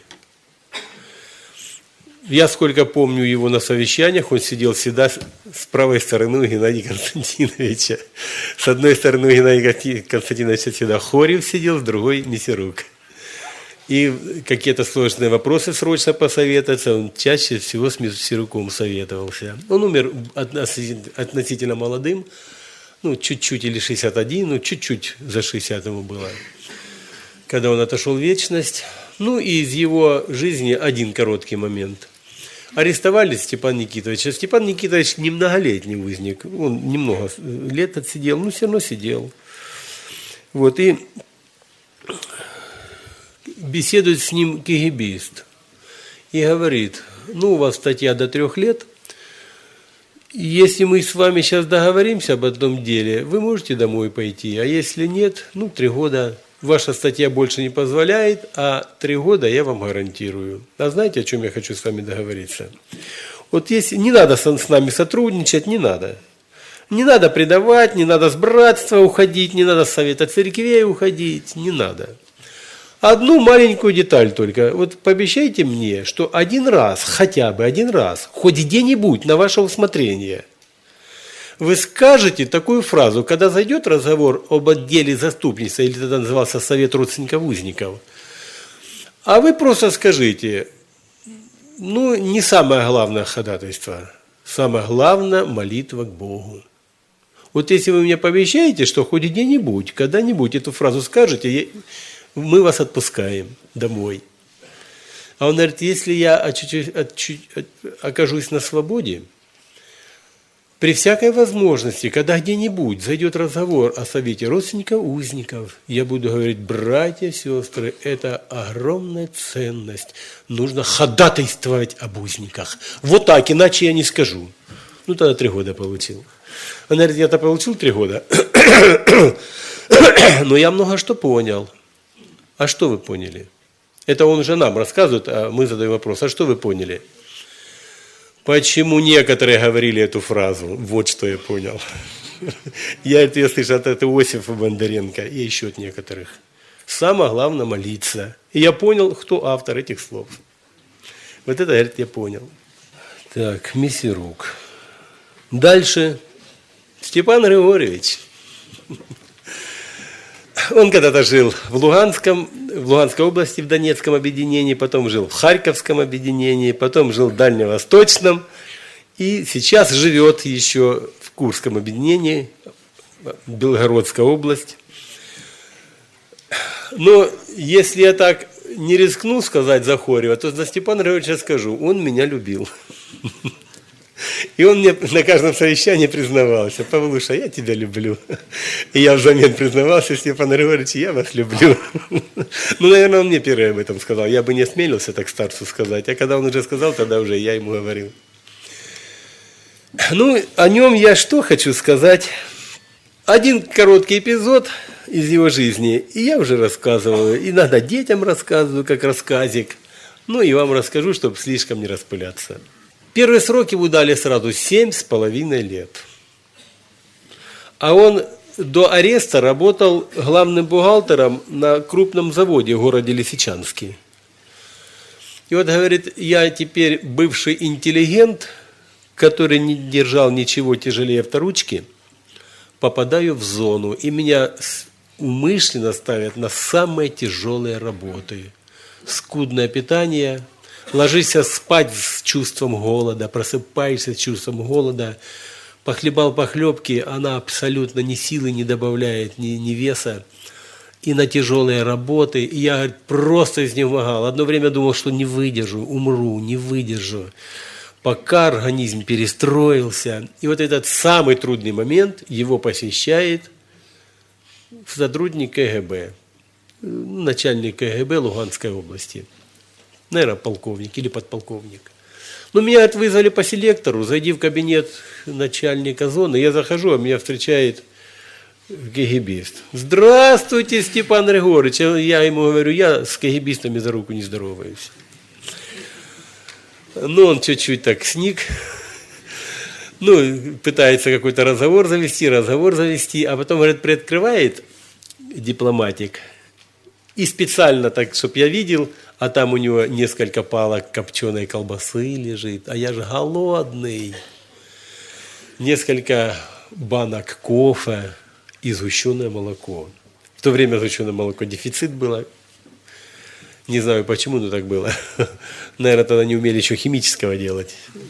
Я сколько помню его на совещаниях, он сидел всегда с правой стороны у Геннадия Константиновича. С одной стороны у Геннадия Константиновича всегда Хорев сидел, с другой Мессерук. И какие-то сложные вопросы срочно посоветоваться, он чаще всего с Мессеруком советовался. Он умер относительно молодым, ну, чуть-чуть или 61, ну, чуть-чуть за 60 ему было, когда он отошел в вечность. Ну, и из его жизни один короткий момент. Арестовали Степана Никитовича. Степан Никитович немноголетний узник, он немного лет отсидел, но все равно сидел. Вот, и беседует с ним кегебист и говорит, ну, у вас статья до 3 лет, если мы с вами сейчас договоримся об одном деле, вы можете домой пойти, а если нет, ну, 3 года, ваша статья больше не позволяет, а 3 года я вам гарантирую. А знаете, о чем я хочу с вами договориться? Вот если не надо с нами сотрудничать, не надо. Не надо предавать, не надо с братства уходить, не надо с Совета Церквей уходить, не надо. Одну маленькую деталь только. Вот пообещайте мне, что один раз, хотя бы один раз, хоть где-нибудь на ваше усмотрение, вы скажете такую фразу, когда зайдет разговор об отделе заступничества, или тогда назывался Совет родственников узников, а вы просто скажите, ну, не самое главное ходатайство, самое главное молитва к Богу. Вот если вы мне пообещаете, что хоть где-нибудь, когда-нибудь эту фразу скажете, мы вас отпускаем домой. А он говорит, если я окажусь на свободе, при всякой возможности, когда где-нибудь зайдет разговор о совете родственников узников, я буду говорить, братья, сестры, это огромная ценность. Нужно ходатайствовать об узниках. Вот так, иначе я не скажу. Ну, тогда 3 года получил. Он говорит, я-то получил 3 года, но я много что понял. А что вы поняли? Это он же нам рассказывает, а мы задаем вопрос, а что вы поняли? Почему некоторые говорили эту фразу? Вот что я понял. Я это я слышал от Иосифа Бондаренко и еще от некоторых. Самое главное молиться. И я понял, кто автор этих слов. Вот это, говорит, я понял. Так, Мессерук. Дальше Степан Григорьевич. Он когда-то жил в Луганской области, в Донецком объединении, потом жил в Харьковском объединении, потом жил в Дальневосточном, и сейчас живет еще в Курском объединении, Белгородская область. Но если я так не рискну сказать за Хорьева, то за Степана Григорьевича скажу, он меня любил. И он мне на каждом совещании признавался: Павлуша, я тебя люблю. И я взамен признавался: Степан Григорьевич, я вас люблю. Ну, наверное, он мне первый об этом сказал. Я бы не осмелился так старцу сказать. А когда он уже сказал, тогда уже я ему говорил. Ну, о нем я что хочу сказать. Один короткий эпизод из его жизни. И я уже рассказывал. Иногда детям рассказываю, как рассказик. Ну, и вам расскажу, чтобы слишком не распыляться. Первые сроки ему дали сразу 7,5 лет. А он до ареста работал главным бухгалтером на крупном заводе в городе Лисичанске. И вот, говорит, я теперь бывший интеллигент, который не держал ничего тяжелее авторучки, попадаю в зону, и меня умышленно ставят на самые тяжелые работы. Скудное питание, ложишься спать с чувством голода, просыпаешься с чувством голода, похлебал похлебки, она абсолютно ни силы не добавляет, ни веса, и на тяжелые работы, и я, говорит, просто изнемогал. Одно время думал, что не выдержу, умру, не выдержу, пока организм перестроился. И вот этот самый трудный момент его посещает сотрудник КГБ, начальник КГБ Луганской области. Наверное, полковник или подполковник. Но меня вызвали по селектору, зайди в кабинет начальника зоны, я захожу, а меня встречает КГБист. Здравствуйте, Степан Григорьевич. Я ему говорю, я с КГБистами за руку не здороваюсь. Ну, он чуть-чуть так сник, ну, пытается какой-то разговор завести, а потом, говорит, приоткрывает дипломатик, и специально так, чтобы я видел, а там у него несколько палок копченой колбасы лежит, а я же голодный. Несколько банок кофе и сгущенное молоко. В то время сгущенное молоко дефицит было. Не знаю почему, но так было. Наверное, тогда не умели еще химического делать.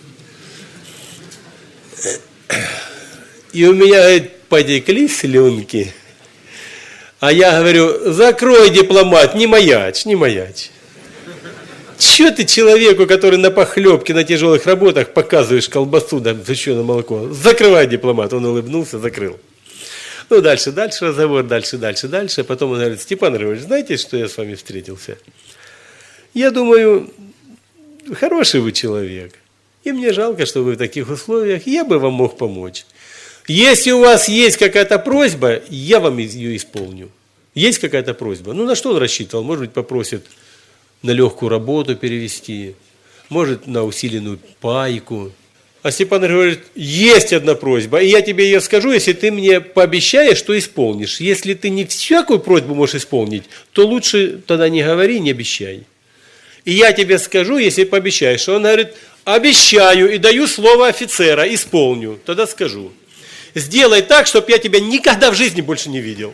И у меня, говорит, потекли слюнки. А я говорю, закрой, дипломат, не маячь, не маячь. Чего ты человеку, который на похлебке, на тяжелых работах, показываешь колбасу, да, сгущенное молоко? Закрывай, дипломат. Он улыбнулся, закрыл. Ну, дальше разговор, дальше. Потом он говорит, Степан Григорьевич, знаете, что я с вами встретился? Я думаю, хороший вы человек. И мне жалко, что вы в таких условиях. Я бы вам мог помочь. Если у вас есть какая-то просьба, я вам ее исполню. Есть какая-то просьба? Ну, на что он рассчитывал? Может быть, попросит на легкую работу перевести, может, на усиленную пайку. А Степан говорит, есть одна просьба, и я тебе ее скажу, если ты мне пообещаешь, что исполнишь. Если ты не всякую просьбу можешь исполнить, то лучше тогда не говори, не обещай. И я тебе скажу, если пообещаешь. Он говорит, обещаю и даю слово офицера, исполню. Тогда скажу. Сделай так, чтобы я тебя никогда в жизни больше не видел.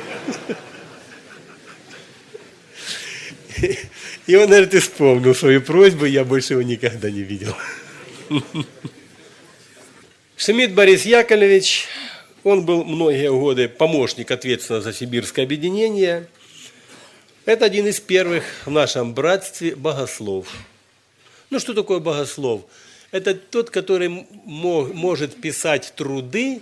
И он, говорит, исполнил свою просьбу, и я больше его никогда не видел. Шмидт Борис Яковлевич, он был многие годы помощник ответственного за сибирское объединение. Это один из первых в нашем братстве богослов. Ну, что такое богослов? Это тот, который может писать труды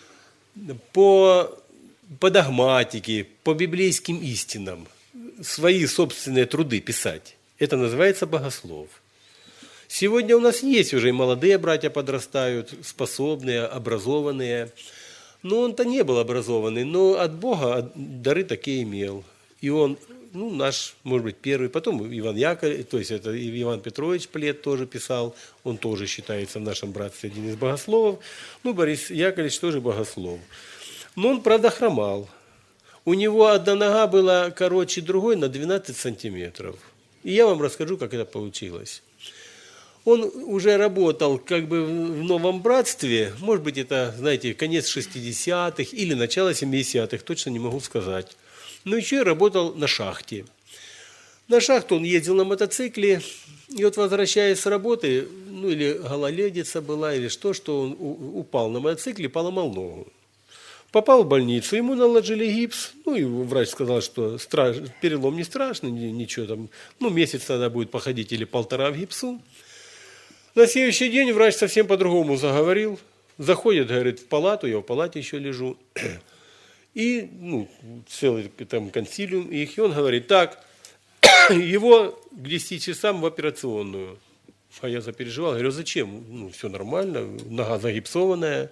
по догматике, по библейским истинам. Свои собственные труды писать. Это называется богослов. Сегодня у нас есть уже и молодые братья подрастают, способные, образованные. Но он-то не был образованный, но от Бога дары такие имел. И он, ну, наш, может быть, первый, потом Иван Яковлевич, то есть это Иван Петрович Плет тоже писал, он тоже считается в нашем братстве один из богословов. Ну, Борис Яковлевич тоже богослов. Но он, правда, хромал. У него одна нога была короче другой на 12 сантиметров. И я вам расскажу, как это получилось. Он уже работал как бы в новом братстве, может быть, это, знаете, конец 60-х или начало 70-х, точно не могу сказать. Но еще и работал на шахте. На шахту он ездил на мотоцикле, и вот возвращаясь с работы, ну или гололедица была, или что он упал на мотоцикле, поломал ногу. Попал в больницу, ему наложили гипс, ну и врач сказал, что перелом не страшный, ничего там, ну месяц надо будет походить или полтора в гипсу. На следующий день врач совсем по-другому заговорил, заходит, говорит, в палату, я в палате еще лежу, и ну, целый там консилиум их, и он говорит, так, его к 10 часам в операционную. А я запереживал, говорю, зачем? Ну, все нормально, нога загипсованная.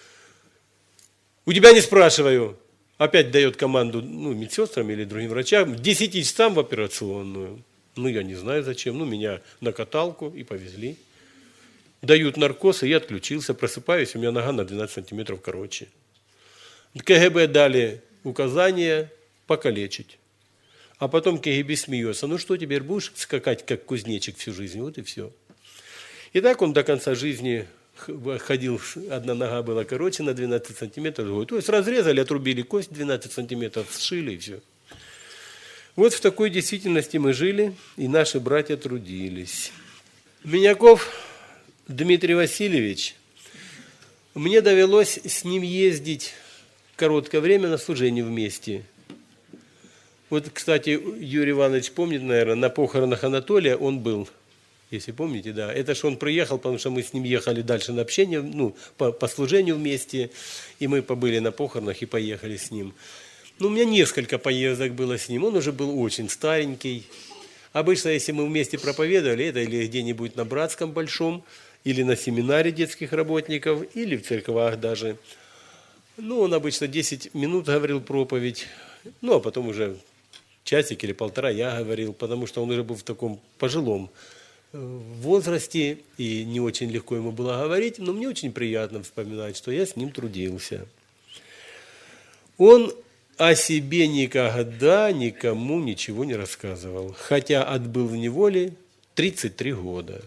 У тебя не спрашиваю. Опять дает команду ну, медсестрам или другим врачам, к 10 часам в операционную. Ну, я не знаю зачем. Ну, меня на каталку и повезли. Дают наркоз, и я отключился. Просыпаюсь, у меня нога на 12 сантиметров короче. КГБ дали указание покалечить. А потом КГБ смеется. Ну что, теперь будешь скакать, как кузнечик всю жизнь? Вот и все. И так он до конца жизни ходил, одна нога была короче на 12 сантиметров. То есть разрезали, отрубили кость 12 сантиметров, сшили и все. Вот в такой действительности мы жили, и наши братья трудились. Миняков Дмитрий Васильевич, мне довелось с ним ездить короткое время на служение вместе. Вот, кстати, Юрий Иванович помнит, наверное, на похоронах Анатолия он был. Если помните, да. Это ж он приехал, потому что мы с ним ехали дальше на общение, ну, по служению вместе, и мы побыли на похоронах и поехали с ним. Ну, у меня несколько поездок было с ним, он уже был очень старенький. Обычно, если мы вместе проповедовали, это или где-нибудь на Братском Большом, или на семинаре детских работников, или в церквах даже. Ну, он обычно 10 минут говорил проповедь, ну, а потом уже часик или полтора я говорил, потому что он уже был в таком пожилом в возрасте, и не очень легко ему было говорить, но мне очень приятно вспоминать, что я с ним трудился. Он о себе никогда никому ничего не рассказывал, хотя отбыл в неволе 33 года.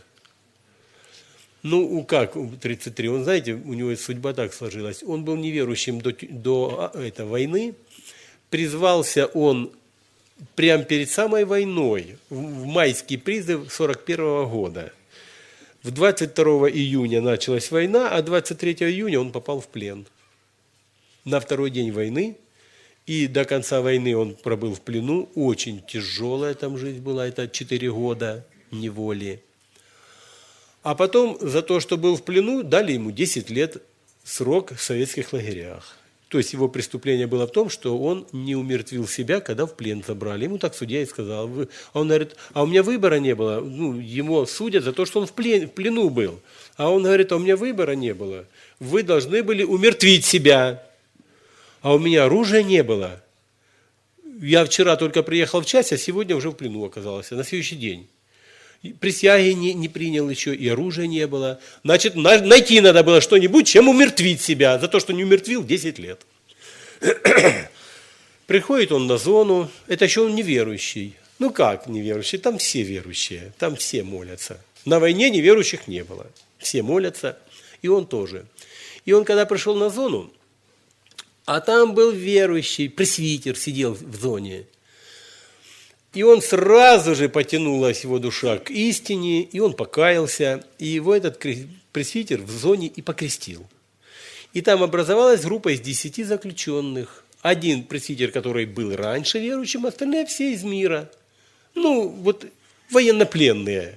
Ну, как 33? Он, знаете, у него судьба так сложилась. Он был неверующим до этой войны, призвался он прямо перед самой войной, в майский призыв 1941 года. В 22 июня началась война, а 23 июня он попал в плен. На второй день войны, и до конца войны он пробыл в плену. Очень тяжелая там жизнь была, это 4 года неволи. А потом за то, что был в плену, дали ему 10 лет срок в советских лагерях. То есть его преступление было в том, что он не умертвил себя, когда в плен забрали. Ему так судья и сказал. Он говорит, а у меня выбора не было. Ну, ему судят за то, что он в плену был. А он говорит, а у меня выбора не было. Вы должны были умертвить себя. А у меня оружия не было. Я вчера только приехал в часть, а сегодня уже в плену оказался, на следующий день. Присяги не принял еще, и оружия не было. Значит, найти надо было что-нибудь, чем умертвить себя. За то, что не умертвил, 10 лет. Приходит он на зону, это еще он неверующий. Ну как неверующий? Там все верующие, там все молятся. На войне неверующих не было. Все молятся, и он тоже. И он, когда пришел на зону, а там был верующий, пресвитер сидел в зоне. И он сразу же потянулась его душа к истине, и он покаялся, и его этот пресвитер в зоне и покрестил. И там образовалась группа из 10 заключенных. Один пресвитер, который был раньше верующим, остальные все из мира. Ну, вот военнопленные.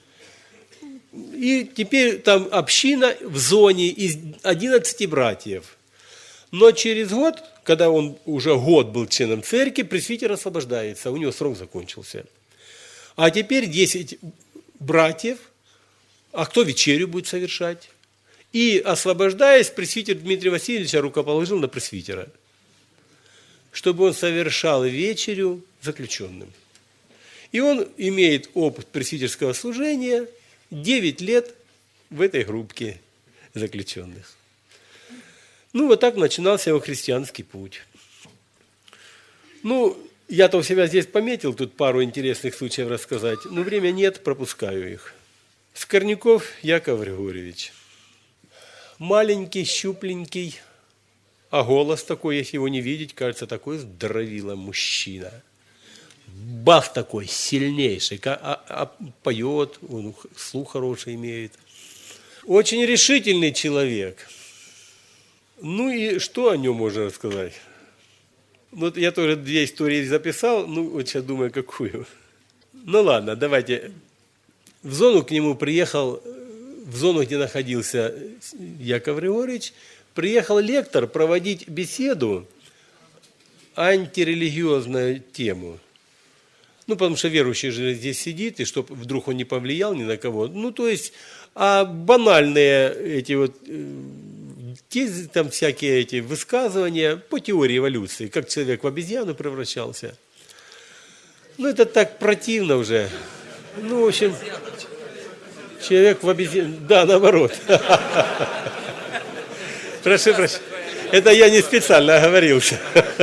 И теперь там община в зоне из 11 братьев. Но через год, когда он уже год был членом церкви, пресвитер освобождается, у него срок закончился. А теперь 10 братьев, а кто вечерю будет совершать? И, освобождаясь, пресвитер Дмитрия Васильевича рукоположил на пресвитера, чтобы он совершал вечерю заключенным. И он имеет опыт пресвитерского служения, 9 лет в этой группке заключенных. Ну, вот так начинался его христианский путь. Ну, я-то у себя здесь пометил тут пару интересных случаев рассказать, но времени нет, пропускаю их. Скорняков Яков Григорьевич. Маленький, щупленький, а голос такой, если его не видеть, кажется, такой здоровило мужчина. Бас такой сильнейший, поет, он слух хороший имеет. Очень решительный человек. Ну и что о нем можно рассказать? Вот я тоже 2 истории записал, ну вот сейчас думаю, какую. Ну ладно, давайте. В зону к нему приехал, в зону, где находился Яков Григорьевич, приехал лектор проводить беседу, антирелигиозную тему. Ну, потому что верующий же здесь сидит, и чтобы вдруг он не повлиял ни на кого. Ну, то есть, а банальные эти вот, там всякие эти высказывания по теории эволюции, как человек в обезьяну превращался. Ну, это так противно уже. Ну, в общем, человек в обезьяну, да, наоборот. Прошу. Это я не специально оговорился.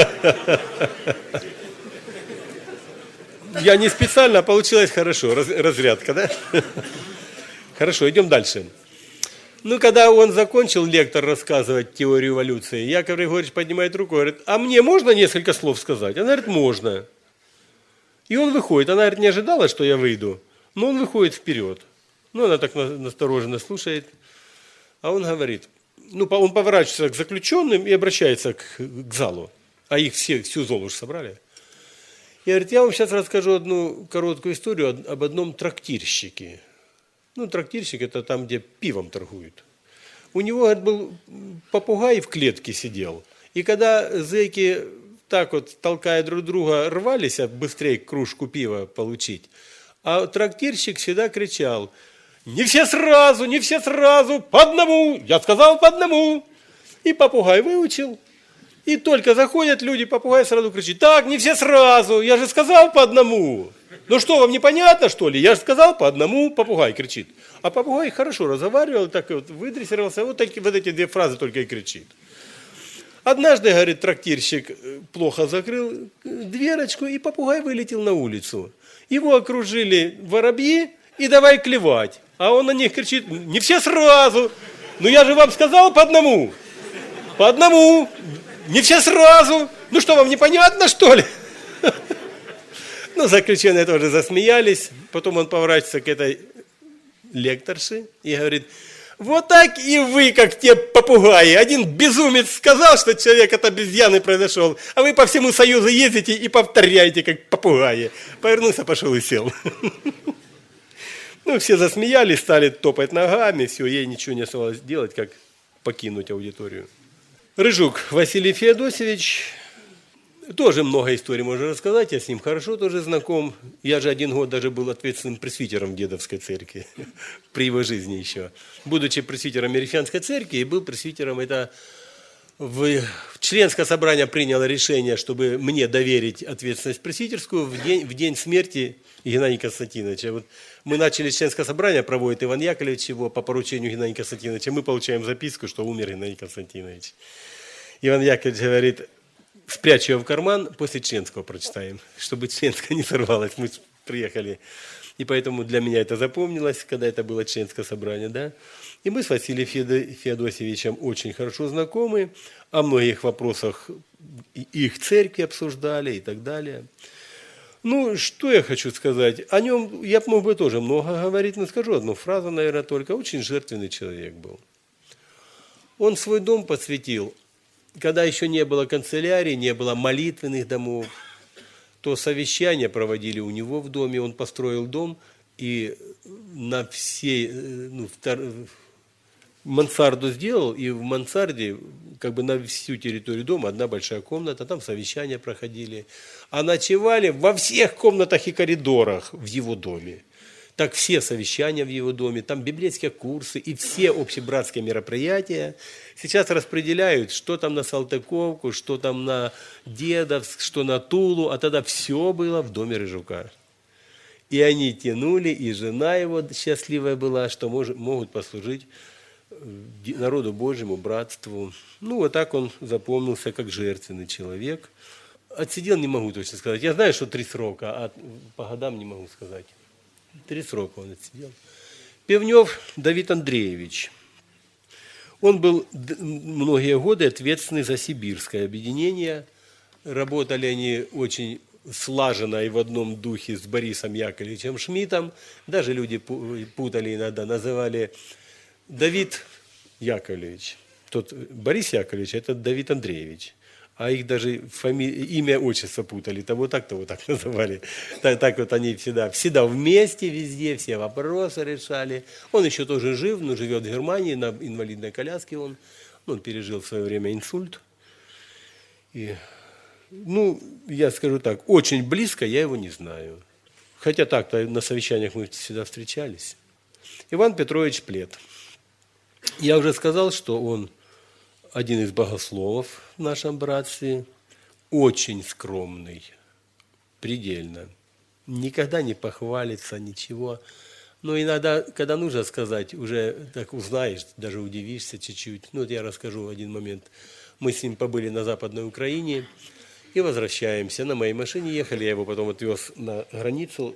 Я не специально, а получилось хорошо. Разрядка, да? Хорошо, идем дальше. Ну, когда он закончил, лектор, рассказывать теорию эволюции, Яков Григорьевич поднимает руку и говорит: а мне можно несколько слов сказать? Она говорит: можно. И он выходит. Она говорит: не ожидала, что я выйду. Но он выходит вперед. Ну, она так настороженно слушает. А он говорит, ну, он поворачивается к заключенным и обращается к залу. А их всю зону уже собрали. И говорит: я вам сейчас расскажу одну короткую историю об одном трактирщике. Ну, трактирщик – это там, где пивом торгуют. У него, говорит, был попугай в клетке сидел. И когда зэки так вот, толкая друг друга, рвались быстрее кружку пива получить, а трактирщик всегда кричал: не все сразу, по одному, я сказал по одному. И попугай выучил. И только заходят люди, попугай сразу кричит: так, не все сразу, я же сказал по одному. Ну что, вам непонятно, что ли? Я же сказал по одному, попугай кричит. А попугай хорошо разговаривал, так вот выдрессировался, вот эти 2 фразы только и кричит. Однажды, говорит, трактирщик плохо закрыл дверочку, и попугай вылетел на улицу. Его окружили воробьи и давай клевать. А он на них кричит: не все сразу, ну я же вам сказал по одному. По одному. Не все сразу. Ну что, вам непонятно, что ли? Ну, заключенные тоже засмеялись. Потом он поворачивается к этой лекторше и говорит: вот так и вы, как те попугаи. Один безумец сказал, что человек от обезьяны произошел, а вы по всему Союзу ездите и повторяете, как попугаи. Повернулся, пошел и сел. Ну, все засмеялись, стали топать ногами. Все, ей ничего не оставалось делать, как покинуть аудиторию. Рыжук Василий Феодосевич, тоже много историй можно рассказать, я с ним хорошо тоже знаком. Я же 1 год даже был ответственным пресвитером в Дедовской церкви, при его жизни еще. Будучи пресвитером Мерефианской церкви, и был пресвитером, это членское собрание приняло решение, чтобы мне доверить ответственность пресвитерскую в день смерти Геннадия Константиновича. Вот мы начали членское собрание, проводит Иван Яковлевич его по поручению Геннадия Константиновича. Мы получаем записку, что умер Геннадий Константинович. Иван Яковлевич говорит: спрячь его в карман, после членского прочитаем, чтобы членское не сорвалось. Мы приехали. И поэтому для меня это запомнилось, когда это было членское собрание, да. И мы с Василием Феодосевичем очень хорошо знакомы, о многих вопросах их церкви обсуждали и так далее. Ну, что я хочу сказать? О нем я мог бы тоже много говорить, но скажу одну фразу, наверное, только. Очень жертвенный человек был. Он свой дом посвятил, когда еще не было канцелярии, не было молитвенных домов, то совещания проводили у него в доме. Он построил дом, и на всей, мансарду сделал, и в мансарде, как бы на всю территорию дома, одна большая комната, там совещания проходили. А ночевали во всех комнатах и коридорах в его доме. Так все совещания в его доме, там библейские курсы и все общебратские мероприятия сейчас распределяют, что там на Салтыковку, что там на Дедовск, что на Тулу, а тогда все было в доме Рыжука. И они тянули, и жена его счастливая была, что могут послужить народу Божьему, братству. Ну, вот так он запомнился, как жертвенный человек. Отсидел, не могу точно сказать. Я знаю, что 3 срока, а по годам не могу сказать. 3 срока он отсидел. Пивнев Давид Андреевич. Он был многие годы ответственный за сибирское объединение. Работали они очень слаженно и в одном духе с Борисом Яковлевичем Шмидтом. Даже люди путали иногда, называли Давид Яковлевич. Тот Борис Яковлевич, это Давид Андреевич. А их даже имя, отчество путали. Того так называли. Так вот они всегда вместе, везде, все вопросы решали. Он еще тоже жив, но живет в Германии, на инвалидной коляске он пережил в свое время инсульт. И, я скажу так, очень близко я его не знаю. Хотя так-то на совещаниях мы всегда встречались. Иван Петрович Плет. Я уже сказал, что он один из богословов в нашем братстве, очень скромный, предельно. Никогда не похвалится, ничего. Но иногда, когда нужно сказать, уже так узнаешь, даже удивишься чуть-чуть. Вот я расскажу один момент. Мы с ним побыли на Западной Украине и возвращаемся. На моей машине ехали, я его потом отвез на границу.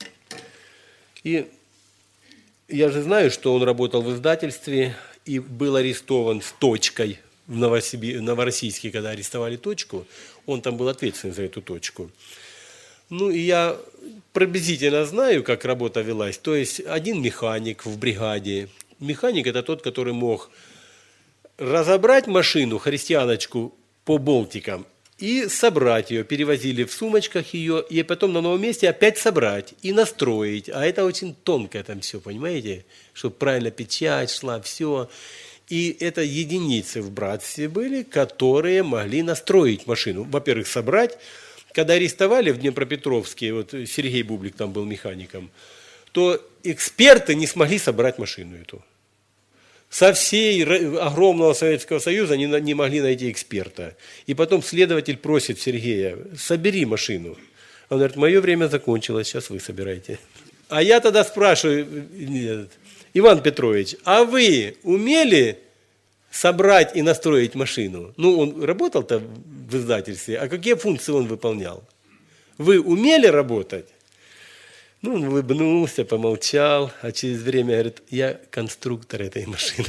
И я же знаю, что он работал в издательстве и был арестован с точкой в Новороссийске, когда арестовали точку. Он там был ответственен за эту точку. И я приблизительно знаю, как работа велась. То есть один механик в бригаде. Механик – это тот, который мог разобрать машину, христианочку, по болтикам и собрать ее. Перевозили в сумочках ее, и потом на новом месте опять собрать и настроить. А это очень тонко там все, понимаете? Чтобы правильно печать шла, все. И это единицы в братстве были, которые могли настроить машину. Во-первых, собрать. Когда арестовали в Днепропетровске, вот Сергей Бублик там был механиком, то эксперты не смогли собрать машину эту. Со всей огромного Советского Союза не могли найти эксперта. И потом следователь просит Сергея: собери машину. Он говорит: мое время закончилось, сейчас вы собираете. А я тогда спрашиваю: Иван Петрович, а вы умели собрать и настроить машину? Он работал-то в издательстве, а какие функции он выполнял? Вы умели работать? Он улыбнулся, помолчал, а через время говорит: я конструктор этой машины.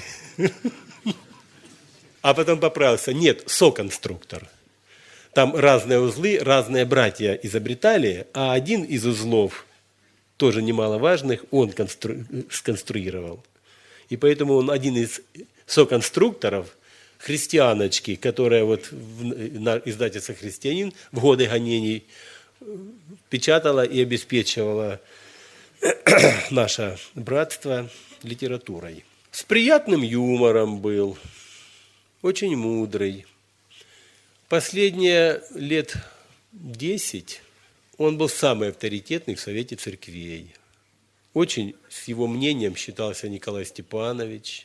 А потом поправился: нет, соконструктор. Там разные узлы, разные братья изобретали, а один из узлов, тоже немаловажных, он сконструировал. И поэтому он один из соконструкторов христианочки, которая на издательстве «Христианин» в годы гонений печатала и обеспечивала наше братство литературой. С приятным юмором был, очень мудрый. Последние лет 10 он был самый авторитетный в Совете Церквей. Очень с его мнением считался Николай Степанович.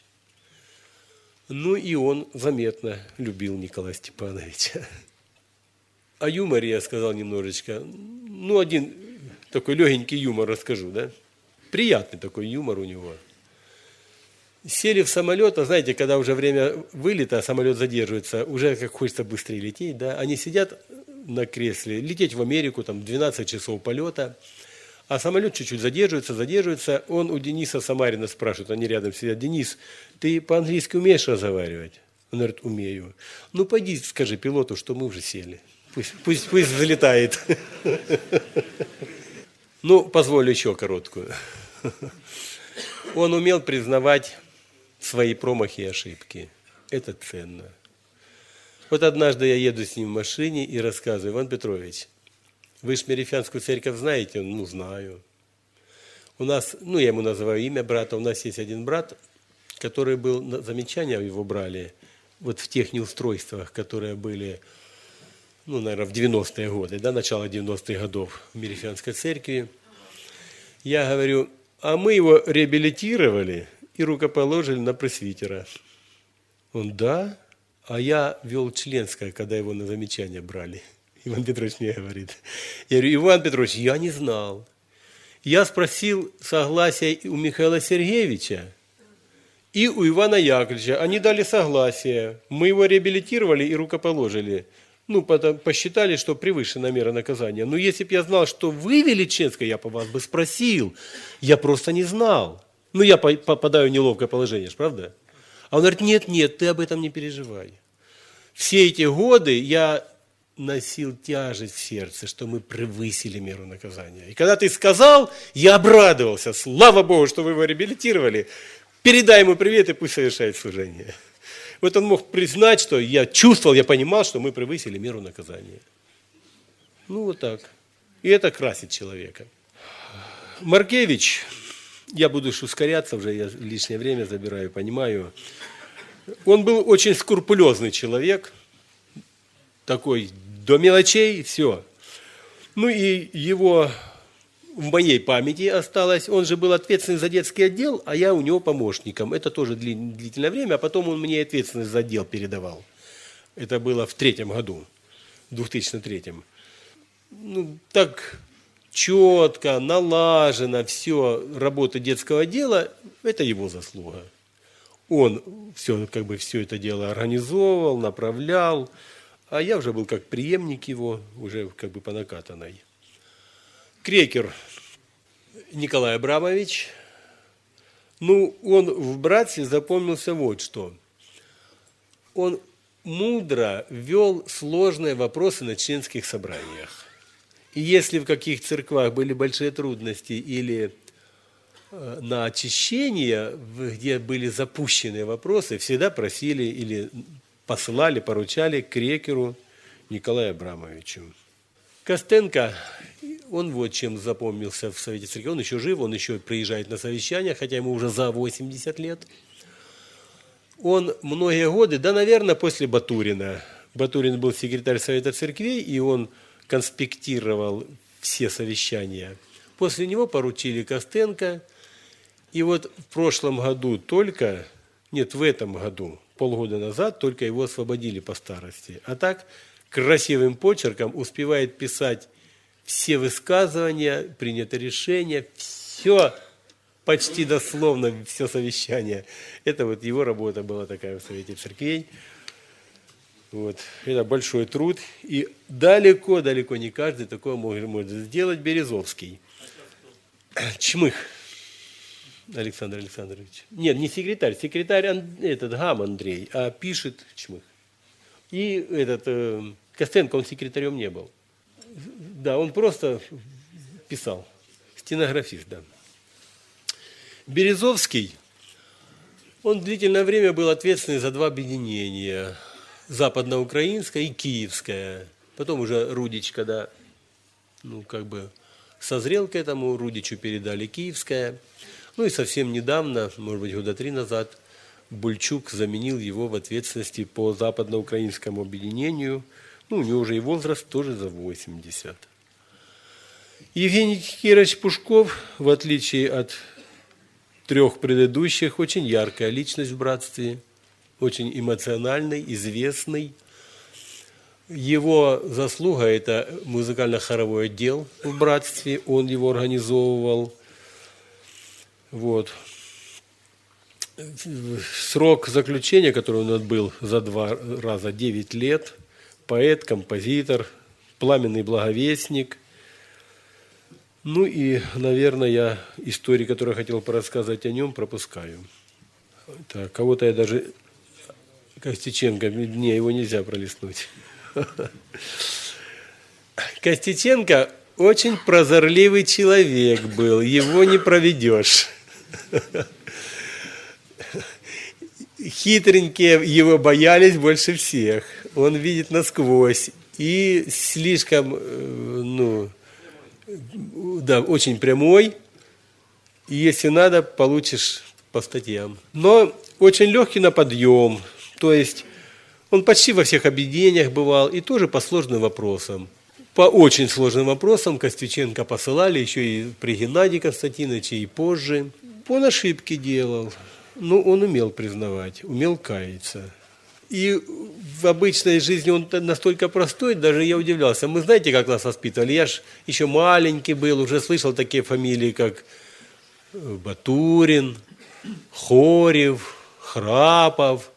И он заметно любил Николая Степановича. О юморе я сказал немножечко. Один такой легенький юмор расскажу, да? Приятный такой юмор у него. Сели в самолет, знаете, когда уже время вылета, самолет задерживается, уже как хочется быстрее лететь, да? Они сидят на кресле, лететь в Америку, там 12 часов полета, а самолет чуть-чуть задерживается. Он у Дениса Самарина спрашивает, они рядом сидят: Денис, ты по-английски умеешь разговаривать? Он говорит: умею. Пойди скажи пилоту, что мы уже сели. Пусть взлетает. Позволю еще короткую. Он умел признавать свои промахи и ошибки. Это ценно. Однажды я еду с ним в машине и рассказываю: Иван Петрович, вы Шмерифянскую церковь знаете? Знаю. У нас, я ему называю имя брата, у нас есть один брат, который был, замечания его брали, в тех неустройствах, которые были, наверное, в 90-е годы, начало 90-х годов в Мерифянской церкви. Я говорю: а мы его реабилитировали и рукоположили на пресвитера. Он: да, а я вел членское, когда его на замечания брали. Иван Петрович мне говорит. Я говорю: Иван Петрович, я не знал. Я спросил согласия у Михаила Сергеевича и у Ивана Яковлевича. Они дали согласие. Мы его реабилитировали и рукоположили. Посчитали, что превышена мера наказания. Если бы я знал, что вы вели членское, я по вас бы спросил. Я просто не знал. Ну, я попадаю в неловкое положение, правда? А он говорит, нет, ты об этом не переживай. Все эти годы я носил тяжесть в сердце, что мы превысили меру наказания. И когда ты сказал, я обрадовался. Слава Богу, что вы его реабилитировали. Передай ему привет и пусть совершает служение. Вот он мог признать, что я чувствовал, я понимал, что мы превысили меру наказания. Ну, вот так. И это красит человека. Маркевич, я буду ускоряться уже, я лишнее время забираю, понимаю. Он был очень скрупулезный человек, такой до мелочей, все. Ну и его в моей памяти осталось, он же был ответственный за детский отдел, а я у него помощником. Это тоже длительное время, а потом он мне ответственность за отдел передавал. Это было в 2003 году, в 2003. Ну, так четко, налажено все, работа детского отдела, это его заслуга. Он все это дело организовывал, направлял, а я уже был как преемник его, уже как бы по накатанной. Крекер Николай Абрамович, ну, он в братстве запомнился вот что. Он мудро вел сложные вопросы на членских собраниях. И если в каких церквах были большие трудности или на очищение, где были запущенные вопросы, всегда просили или посылали, поручали к Крекеру Николаю Абрамовичу. Костенко, он вот чем запомнился в Совете Церкви. Он еще жив, он еще приезжает на совещания, хотя ему уже за 80 лет. Он многие годы, да, наверное, после Батурина. Батурин был секретарь Совета Церквей, и он конспектировал все совещания. После него поручили Костенко. И вот в прошлом году в этом году, полгода назад, только его освободили по старости. А так красивым почерком успевает писать все высказывания, принято решение, все почти дословно, все совещание. Это вот его работа была такая в Совете Церквей. Вот. Это большой труд. И далеко не каждый такое может сделать. Березовский. Чмых Александр Александрович. Нет, не секретарь. Секретарь Гам Андрей, а пишет Чмых. И Костенко, он секретарем не был. Да, он просто писал. Стенографист, да. Березовский, он длительное время был ответственный за 2 объединения. Западноукраинское и Киевское. Потом уже Рудич, когда созрел к этому, Рудичу передали Киевское. Ну и совсем недавно, может быть, года 3 назад, Бульчук заменил его в ответственности по западноукраинскому объединению. Ну, у него уже и возраст тоже за 80. Евгений Кирович Пушков, в отличие от 3 предыдущих, очень яркая личность в братстве, очень эмоциональный, известный. Его заслуга – это музыкально-хоровой отдел в братстве, он его организовывал. Вот. Срок заключения, который он отбыл за 2 раза, 9 лет, поэт, композитор, пламенный благовестник. Ну и, наверное, я истории, которые хотел порассказать о нем, пропускаю. Так, кого-то я даже... Костюченко, не, его нельзя пролистнуть. Костюченко очень прозорливый человек был, его не проведешь. Хитренькие его боялись больше всех. Он видит насквозь и слишком, очень прямой. И если надо, получишь по статьям. Но очень легкий на подъем. То есть он почти во всех объединениях бывал и тоже по сложным вопросам. По очень сложным вопросам Костюченко посылали еще и при Геннадии Константиновиче, и позже. Он ошибки делал, но он умел признавать, умел каяться. И в обычной жизни он настолько простой, даже я удивлялся. Мы знаете, как нас воспитывали? Я ж еще маленький был, уже слышал такие фамилии, как Батурин, Хорев, Храпов,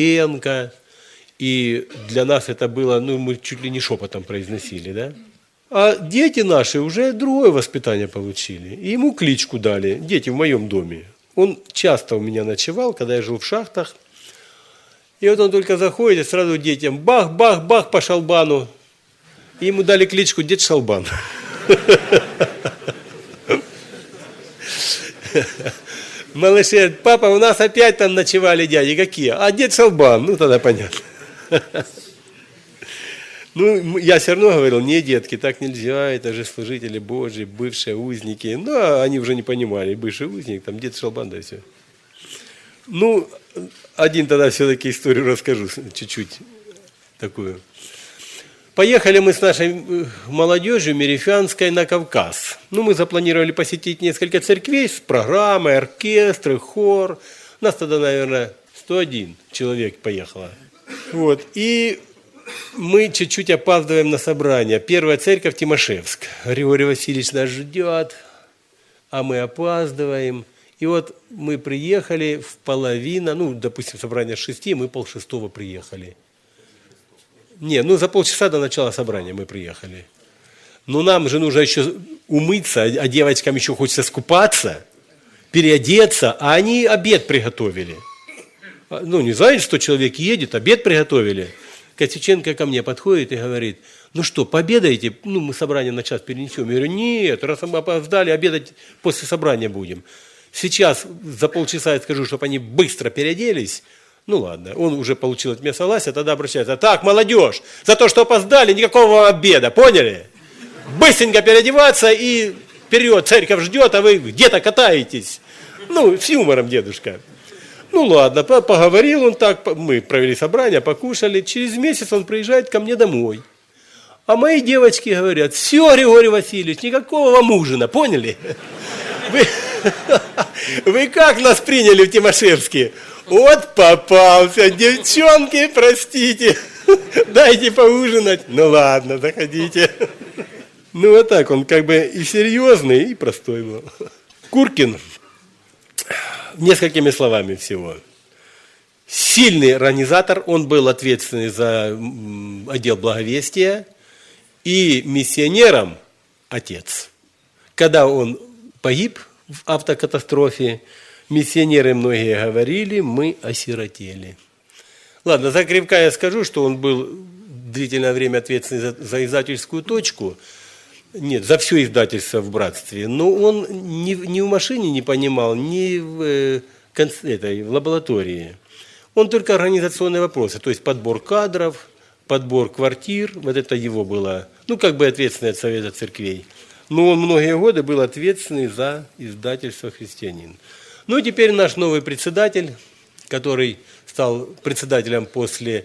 Костюченко. И для нас это было, мы чуть ли не шепотом произносили, да? А дети наши уже другое воспитание получили. И ему кличку дали, дети в моем доме. Он часто у меня ночевал, когда я жил в шахтах. И вот он только заходит, и сразу детям бах-бах-бах по шалбану. И ему дали кличку Дед Шалбан. Малыши, папа, у нас опять там ночевали дяди. Какие? А Дед Шалбан. Ну, тогда понятно. Ну, я все равно говорил, не, детки, так нельзя, это же служители Божьи, бывшие узники. Ну, а они уже не понимали, бывший узник, там Дед Шалбан, да и все. Ну, один тогда все-таки историю расскажу, чуть-чуть такую. Поехали мы с нашей молодежью Мерефянской на Кавказ. Ну, мы запланировали посетить несколько церквей с программой, оркестры, хор. Нас тогда, наверное, 101 человек поехало. Вот, и мы чуть-чуть опаздываем на собрание. Первая церковь Тимошевск. Григорий Васильевич нас ждет, а мы опаздываем. И вот мы приехали в половину, ну, допустим, собрание с 6, мы 5:30 приехали. Не, ну за полчаса до начала собрания мы приехали. Но нам же нужно еще умыться, а девочкам еще хочется скупаться, переодеться, а они обед приготовили. Ну, не знаете, что человек едет, обед приготовили. Костюченко ко мне подходит и говорит, ну что, пообедаете? Ну, мы собрание на час перенесем. Я говорю, нет, раз мы опоздали, обедать после собрания будем. Сейчас за полчаса я скажу, чтобы они быстро переоделись. Ну ладно, он уже получил от меня согласие, тогда обращается. Так, молодежь, за то, что опоздали, никакого обеда, поняли? Быстренько переодеваться и вперед, церковь ждет, а вы где-то катаетесь. Ну, с юмором, дедушка. Ну ладно, поговорил он так, мы провели собрание, покушали. Через месяц он приезжает ко мне домой. А мои девочки говорят, все, Григорий Васильевич, никакого вам ужина, поняли? Вы как нас приняли в Тимошевске? Вот попался, девчонки, простите, дайте поужинать. Ну ладно, заходите. Ну вот так, он как бы и серьезный, и простой был. Куркин, несколькими словами всего. Сильный организатор, он был ответственный за отдел благовестия и миссионером отец. Когда он погиб в автокатастрофе, миссионеры многие говорили, мы осиротели. Ладно, за Кривка я скажу, что он был длительное время ответственный за издательскую точку. Нет, за все издательство в братстве. Но он ни в машине не понимал, ни в лаборатории. Он только организационные вопросы, то есть подбор кадров, подбор квартир. Вот это его было, ну как бы ответственный от Совета церквей. Но он многие годы был ответственный за издательство «Христианин». Ну и теперь наш новый председатель, который стал председателем после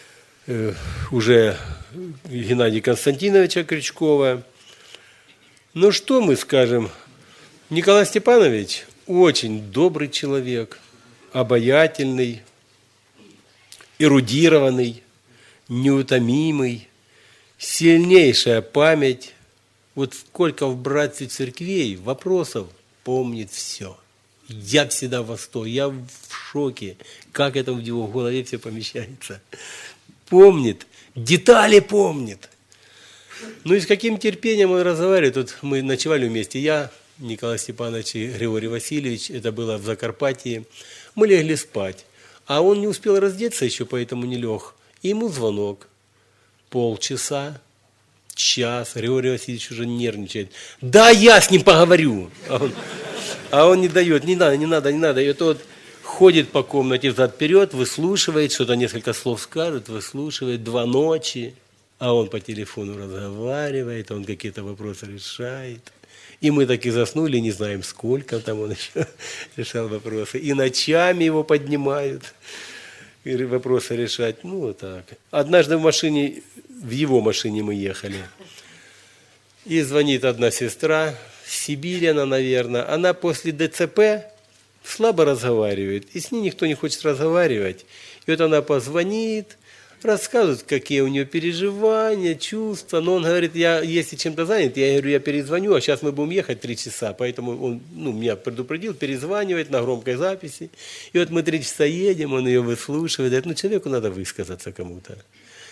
уже Геннадия Константиновича Крючкова. Ну что мы скажем? Николай Степанович очень добрый человек, обаятельный, эрудированный, неутомимый, сильнейшая память. Вот сколько в братстве церквей вопросов, помнит все. Я всегда в восторге, я в шоке, как это в его голове все помещается. Помнит, детали помнит. Ну и с каким терпением он разговаривает. Тут мы ночевали вместе, я, Николай Степанович и Григорий Васильевич, это было в Закарпатье. Мы легли спать, а он не успел раздеться еще, поэтому не лег. И ему звонок, полчаса. Час, Григорий Васильевич уже нервничает. Да, я с ним поговорю. А он не дает, не надо. И вот ходит по комнате взад-вперед, выслушивает, что-то несколько слов скажет, выслушивает 2 ночи, а он по телефону разговаривает, он какие-то вопросы решает. И мы так и заснули, не знаем, сколько там он еще решал вопросы. И ночами его поднимают, и вопросы решать. Ну, вот так. Однажды в его машине мы ехали. И звонит одна сестра, с Сибири она, наверное. Она после ДЦП слабо разговаривает. И с ней никто не хочет разговаривать. И вот она позвонит, рассказывает, какие у нее переживания, чувства. Но он говорит, я если чем-то занят, я говорю, я перезвоню, а сейчас мы будем ехать 3 часа. Поэтому он меня предупредил, перезванивает на громкой записи. И вот мы 3 часа едем, он ее выслушивает. Говорит, человеку надо высказаться кому-то.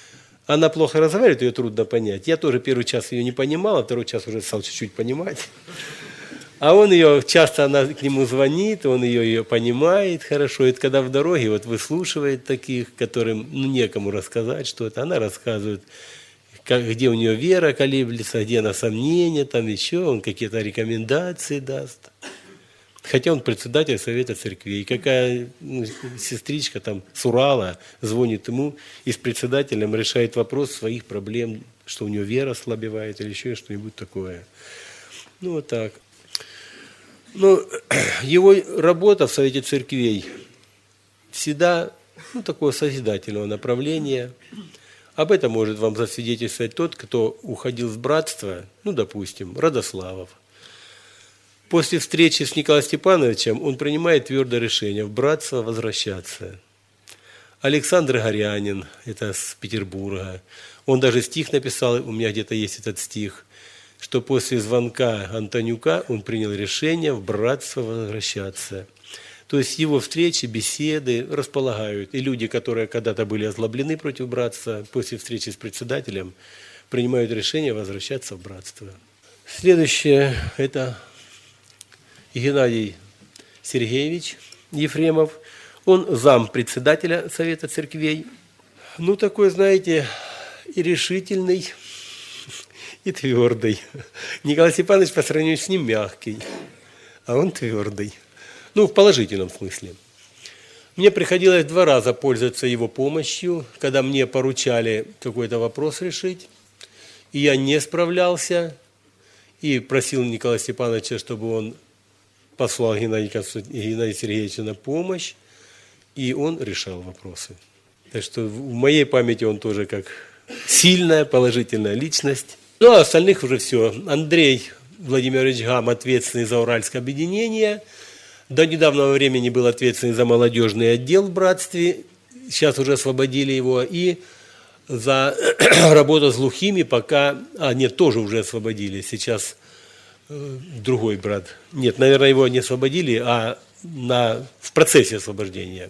Она плохо разговаривает, ее трудно понять. Я тоже первый час ее не понимал, а второй час уже стал чуть-чуть понимать. А он ее, часто она к нему звонит, он ее понимает хорошо. И когда в дороге вот выслушивает таких, которым некому рассказать что-то, она рассказывает, где у нее вера колеблется, где она сомнения, там еще, он какие-то рекомендации даст. Хотя он председатель Совета Церквей. Какая сестричка там с Урала звонит ему и с председателем решает вопрос своих проблем, что у нее вера ослабевает или еще что-нибудь такое. Ну вот так. Но его работа в Совете Церквей всегда такого созидательного направления. Об этом может вам засвидетельствовать тот, кто уходил с братства, допустим, Радославов. После встречи с Николаем Степановичем он принимает твердое решение в братство возвращаться. Александр Горянин, это с Петербурга, он даже стих написал, у меня где-то есть этот стих, что после звонка Антонюка он принял решение в братство возвращаться. То есть его встречи, беседы располагают. И люди, которые когда-то были озлоблены против братства, после встречи с председателем, принимают решение возвращаться в братство. Следующее – это Геннадий Сергеевич Ефремов. Он зампредседателя Совета Церквей. Такой, знаете, и решительный, и твердый. Николай Степанович по сравнению с ним мягкий, а он твердый. В положительном смысле. Мне приходилось 2 раза пользоваться его помощью, когда мне поручали какой-то вопрос решить, и я не справлялся, и просил Николая Степановича, чтобы он послал Геннадия Сергеевича на помощь, и он решал вопросы. Так что в моей памяти он тоже как сильная, положительная личность. А остальных уже все. Андрей Владимирович Гам, ответственный за Уральское объединение. До недавнего времени был ответственный за молодежный отдел в братстве. Сейчас уже освободили его. И за работу с глухими пока... тоже уже освободили. Сейчас другой брат. Нет, наверное, его не освободили, а в процессе освобождения.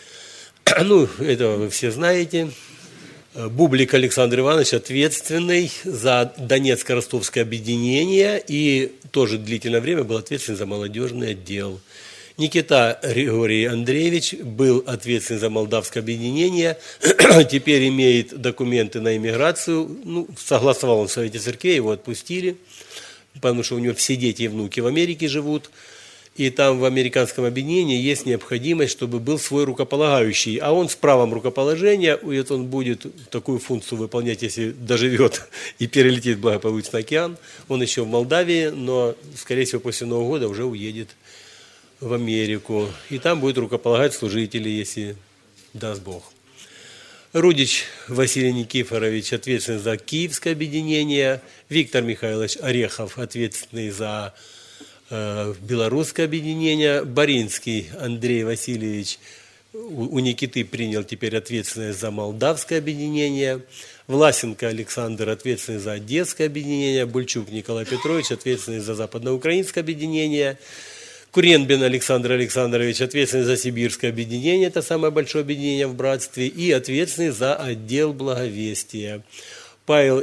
Этого вы все знаете. Бублик Александр Иванович, ответственный за Донецко-Ростовское объединение и тоже длительное время был ответственный за молодежный отдел. Никита Григорий Андреевич был ответственный за Молдавское объединение, теперь имеет документы на иммиграцию, согласовал он в Совете Церквей, его отпустили, потому что у него все дети и внуки в Америке живут. И там в американском объединении есть необходимость, чтобы был свой рукополагающий. А он с правом рукоположения, он будет такую функцию выполнять, если доживет и перелетит благополучно океан. Он еще в Молдавии, но, скорее всего, после Нового года уже уедет в Америку. И там будет рукополагать служителей, если даст Бог. Рудич Василий Никифорович, ответственный за Киевское объединение. Виктор Михайлович Орехов, ответственный за Белорусское объединение. Боринский Андрей Васильевич у Никиты принял теперь ответственность за Молдавское объединение. Власенко Александр, ответственный за Одесское объединение. Бульчук Николай Петрович, ответственный за Западноукраинское объединение. Куренбин Александр Александрович, ответственный за Сибирское объединение, это самое большое объединение в братстве, и ответственный за отдел благовестия. Павел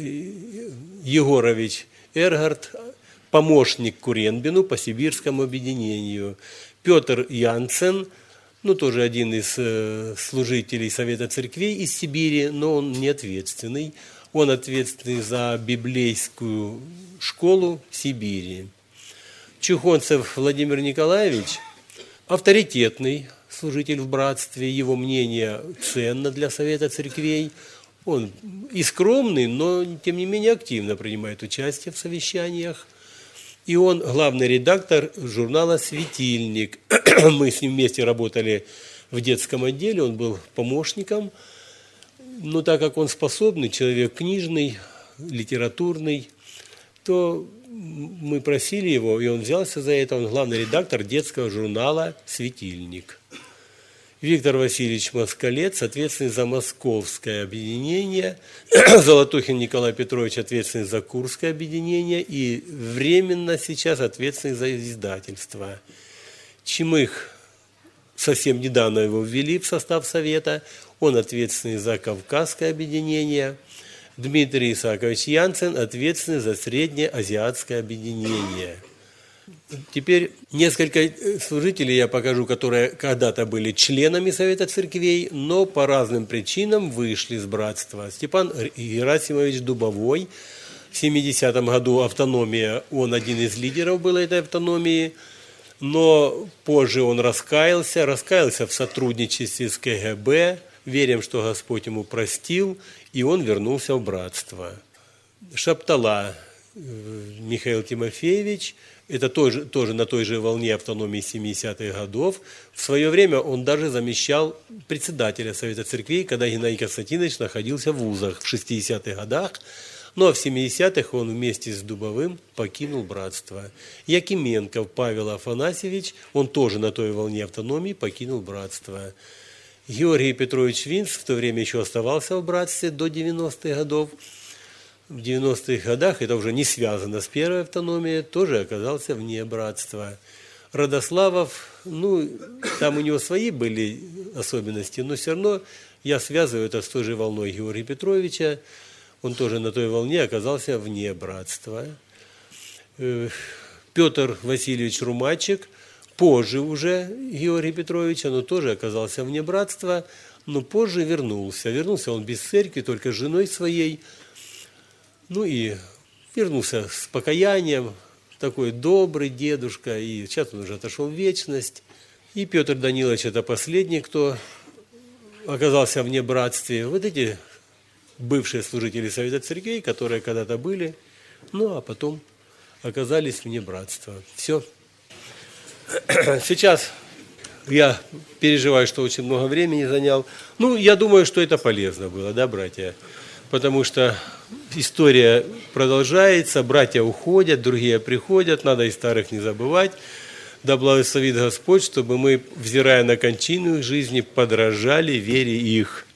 Егорович Эргард, помощник Куренбину по Сибирскому объединению. Петр Янсен, тоже один из служителей Совета Церквей из Сибири, но он не ответственный. Он ответственный за библейскую школу в Сибири. Чухонцев Владимир Николаевич, авторитетный служитель в братстве, его мнение ценно для Совета Церквей. Он и скромный, но тем не менее активно принимает участие в совещаниях. И он главный редактор журнала «Светильник». Мы с ним вместе работали в детском отделе, он был помощником. Но так как он способный, человек книжный, литературный, то мы просили его, и он взялся за это. Он главный редактор детского журнала «Светильник». Виктор Васильевич Москалец, ответственный за Московское объединение. Золотухин Николай Петрович, ответственный за Курское объединение. И временно сейчас ответственный за издательство. Чемых, совсем недавно его ввели в состав Совета. он ответственный за Кавказское объединение. Дмитрий Исаакович Янцен ответственный за Среднеазиатское объединение. Теперь несколько служителей я покажу, которые когда-то были членами Совета Церквей, но по разным причинам вышли из братства. Степан Герасимович Дубовой. В 70-м году автономия, он один из лидеров был этой автономии, но позже он раскаялся в сотрудничестве с КГБ, верим, что Господь ему простил, и он вернулся в братство. Шаптала Михаил Тимофеевич, это тоже на той же волне автономии 70-х годов. В свое время он даже замещал председателя Совета Церквей, когда Геннадий Константинович находился в вузах в 60-х годах. Ну а в 70-х он вместе с Дубовым покинул братство. Якименков Павел Афанасьевич, он тоже на той волне автономии покинул братство. Георгий Петрович Винц в то время еще оставался в братстве до 90-х годов. В 90-х годах, это уже не связано с первой автономией, тоже оказался вне братства. Родославов, там у него свои были особенности, но все равно я связываю это с той же волной Георгия Петровича. Он тоже на той волне оказался вне братства. Петр Васильевич Румачек, позже уже Георгия Петровича, но тоже оказался вне братства, но позже вернулся. Вернулся он без церкви, только с женой своей. И вернулся с покаянием, такой добрый дедушка, и сейчас он уже отошел в вечность. И Петр Данилович – это последний, кто оказался вне братстве. Вот эти бывшие служители Совета Церквей, которые когда-то были, а потом оказались вне братства. Все. Сейчас я переживаю, что очень много времени занял. Я думаю, что это полезно было, да, братья? Потому что история продолжается, братья уходят, другие приходят, надо и старых не забывать. Да благословит Господь, чтобы мы, взирая на кончину их жизни, подражали вере их.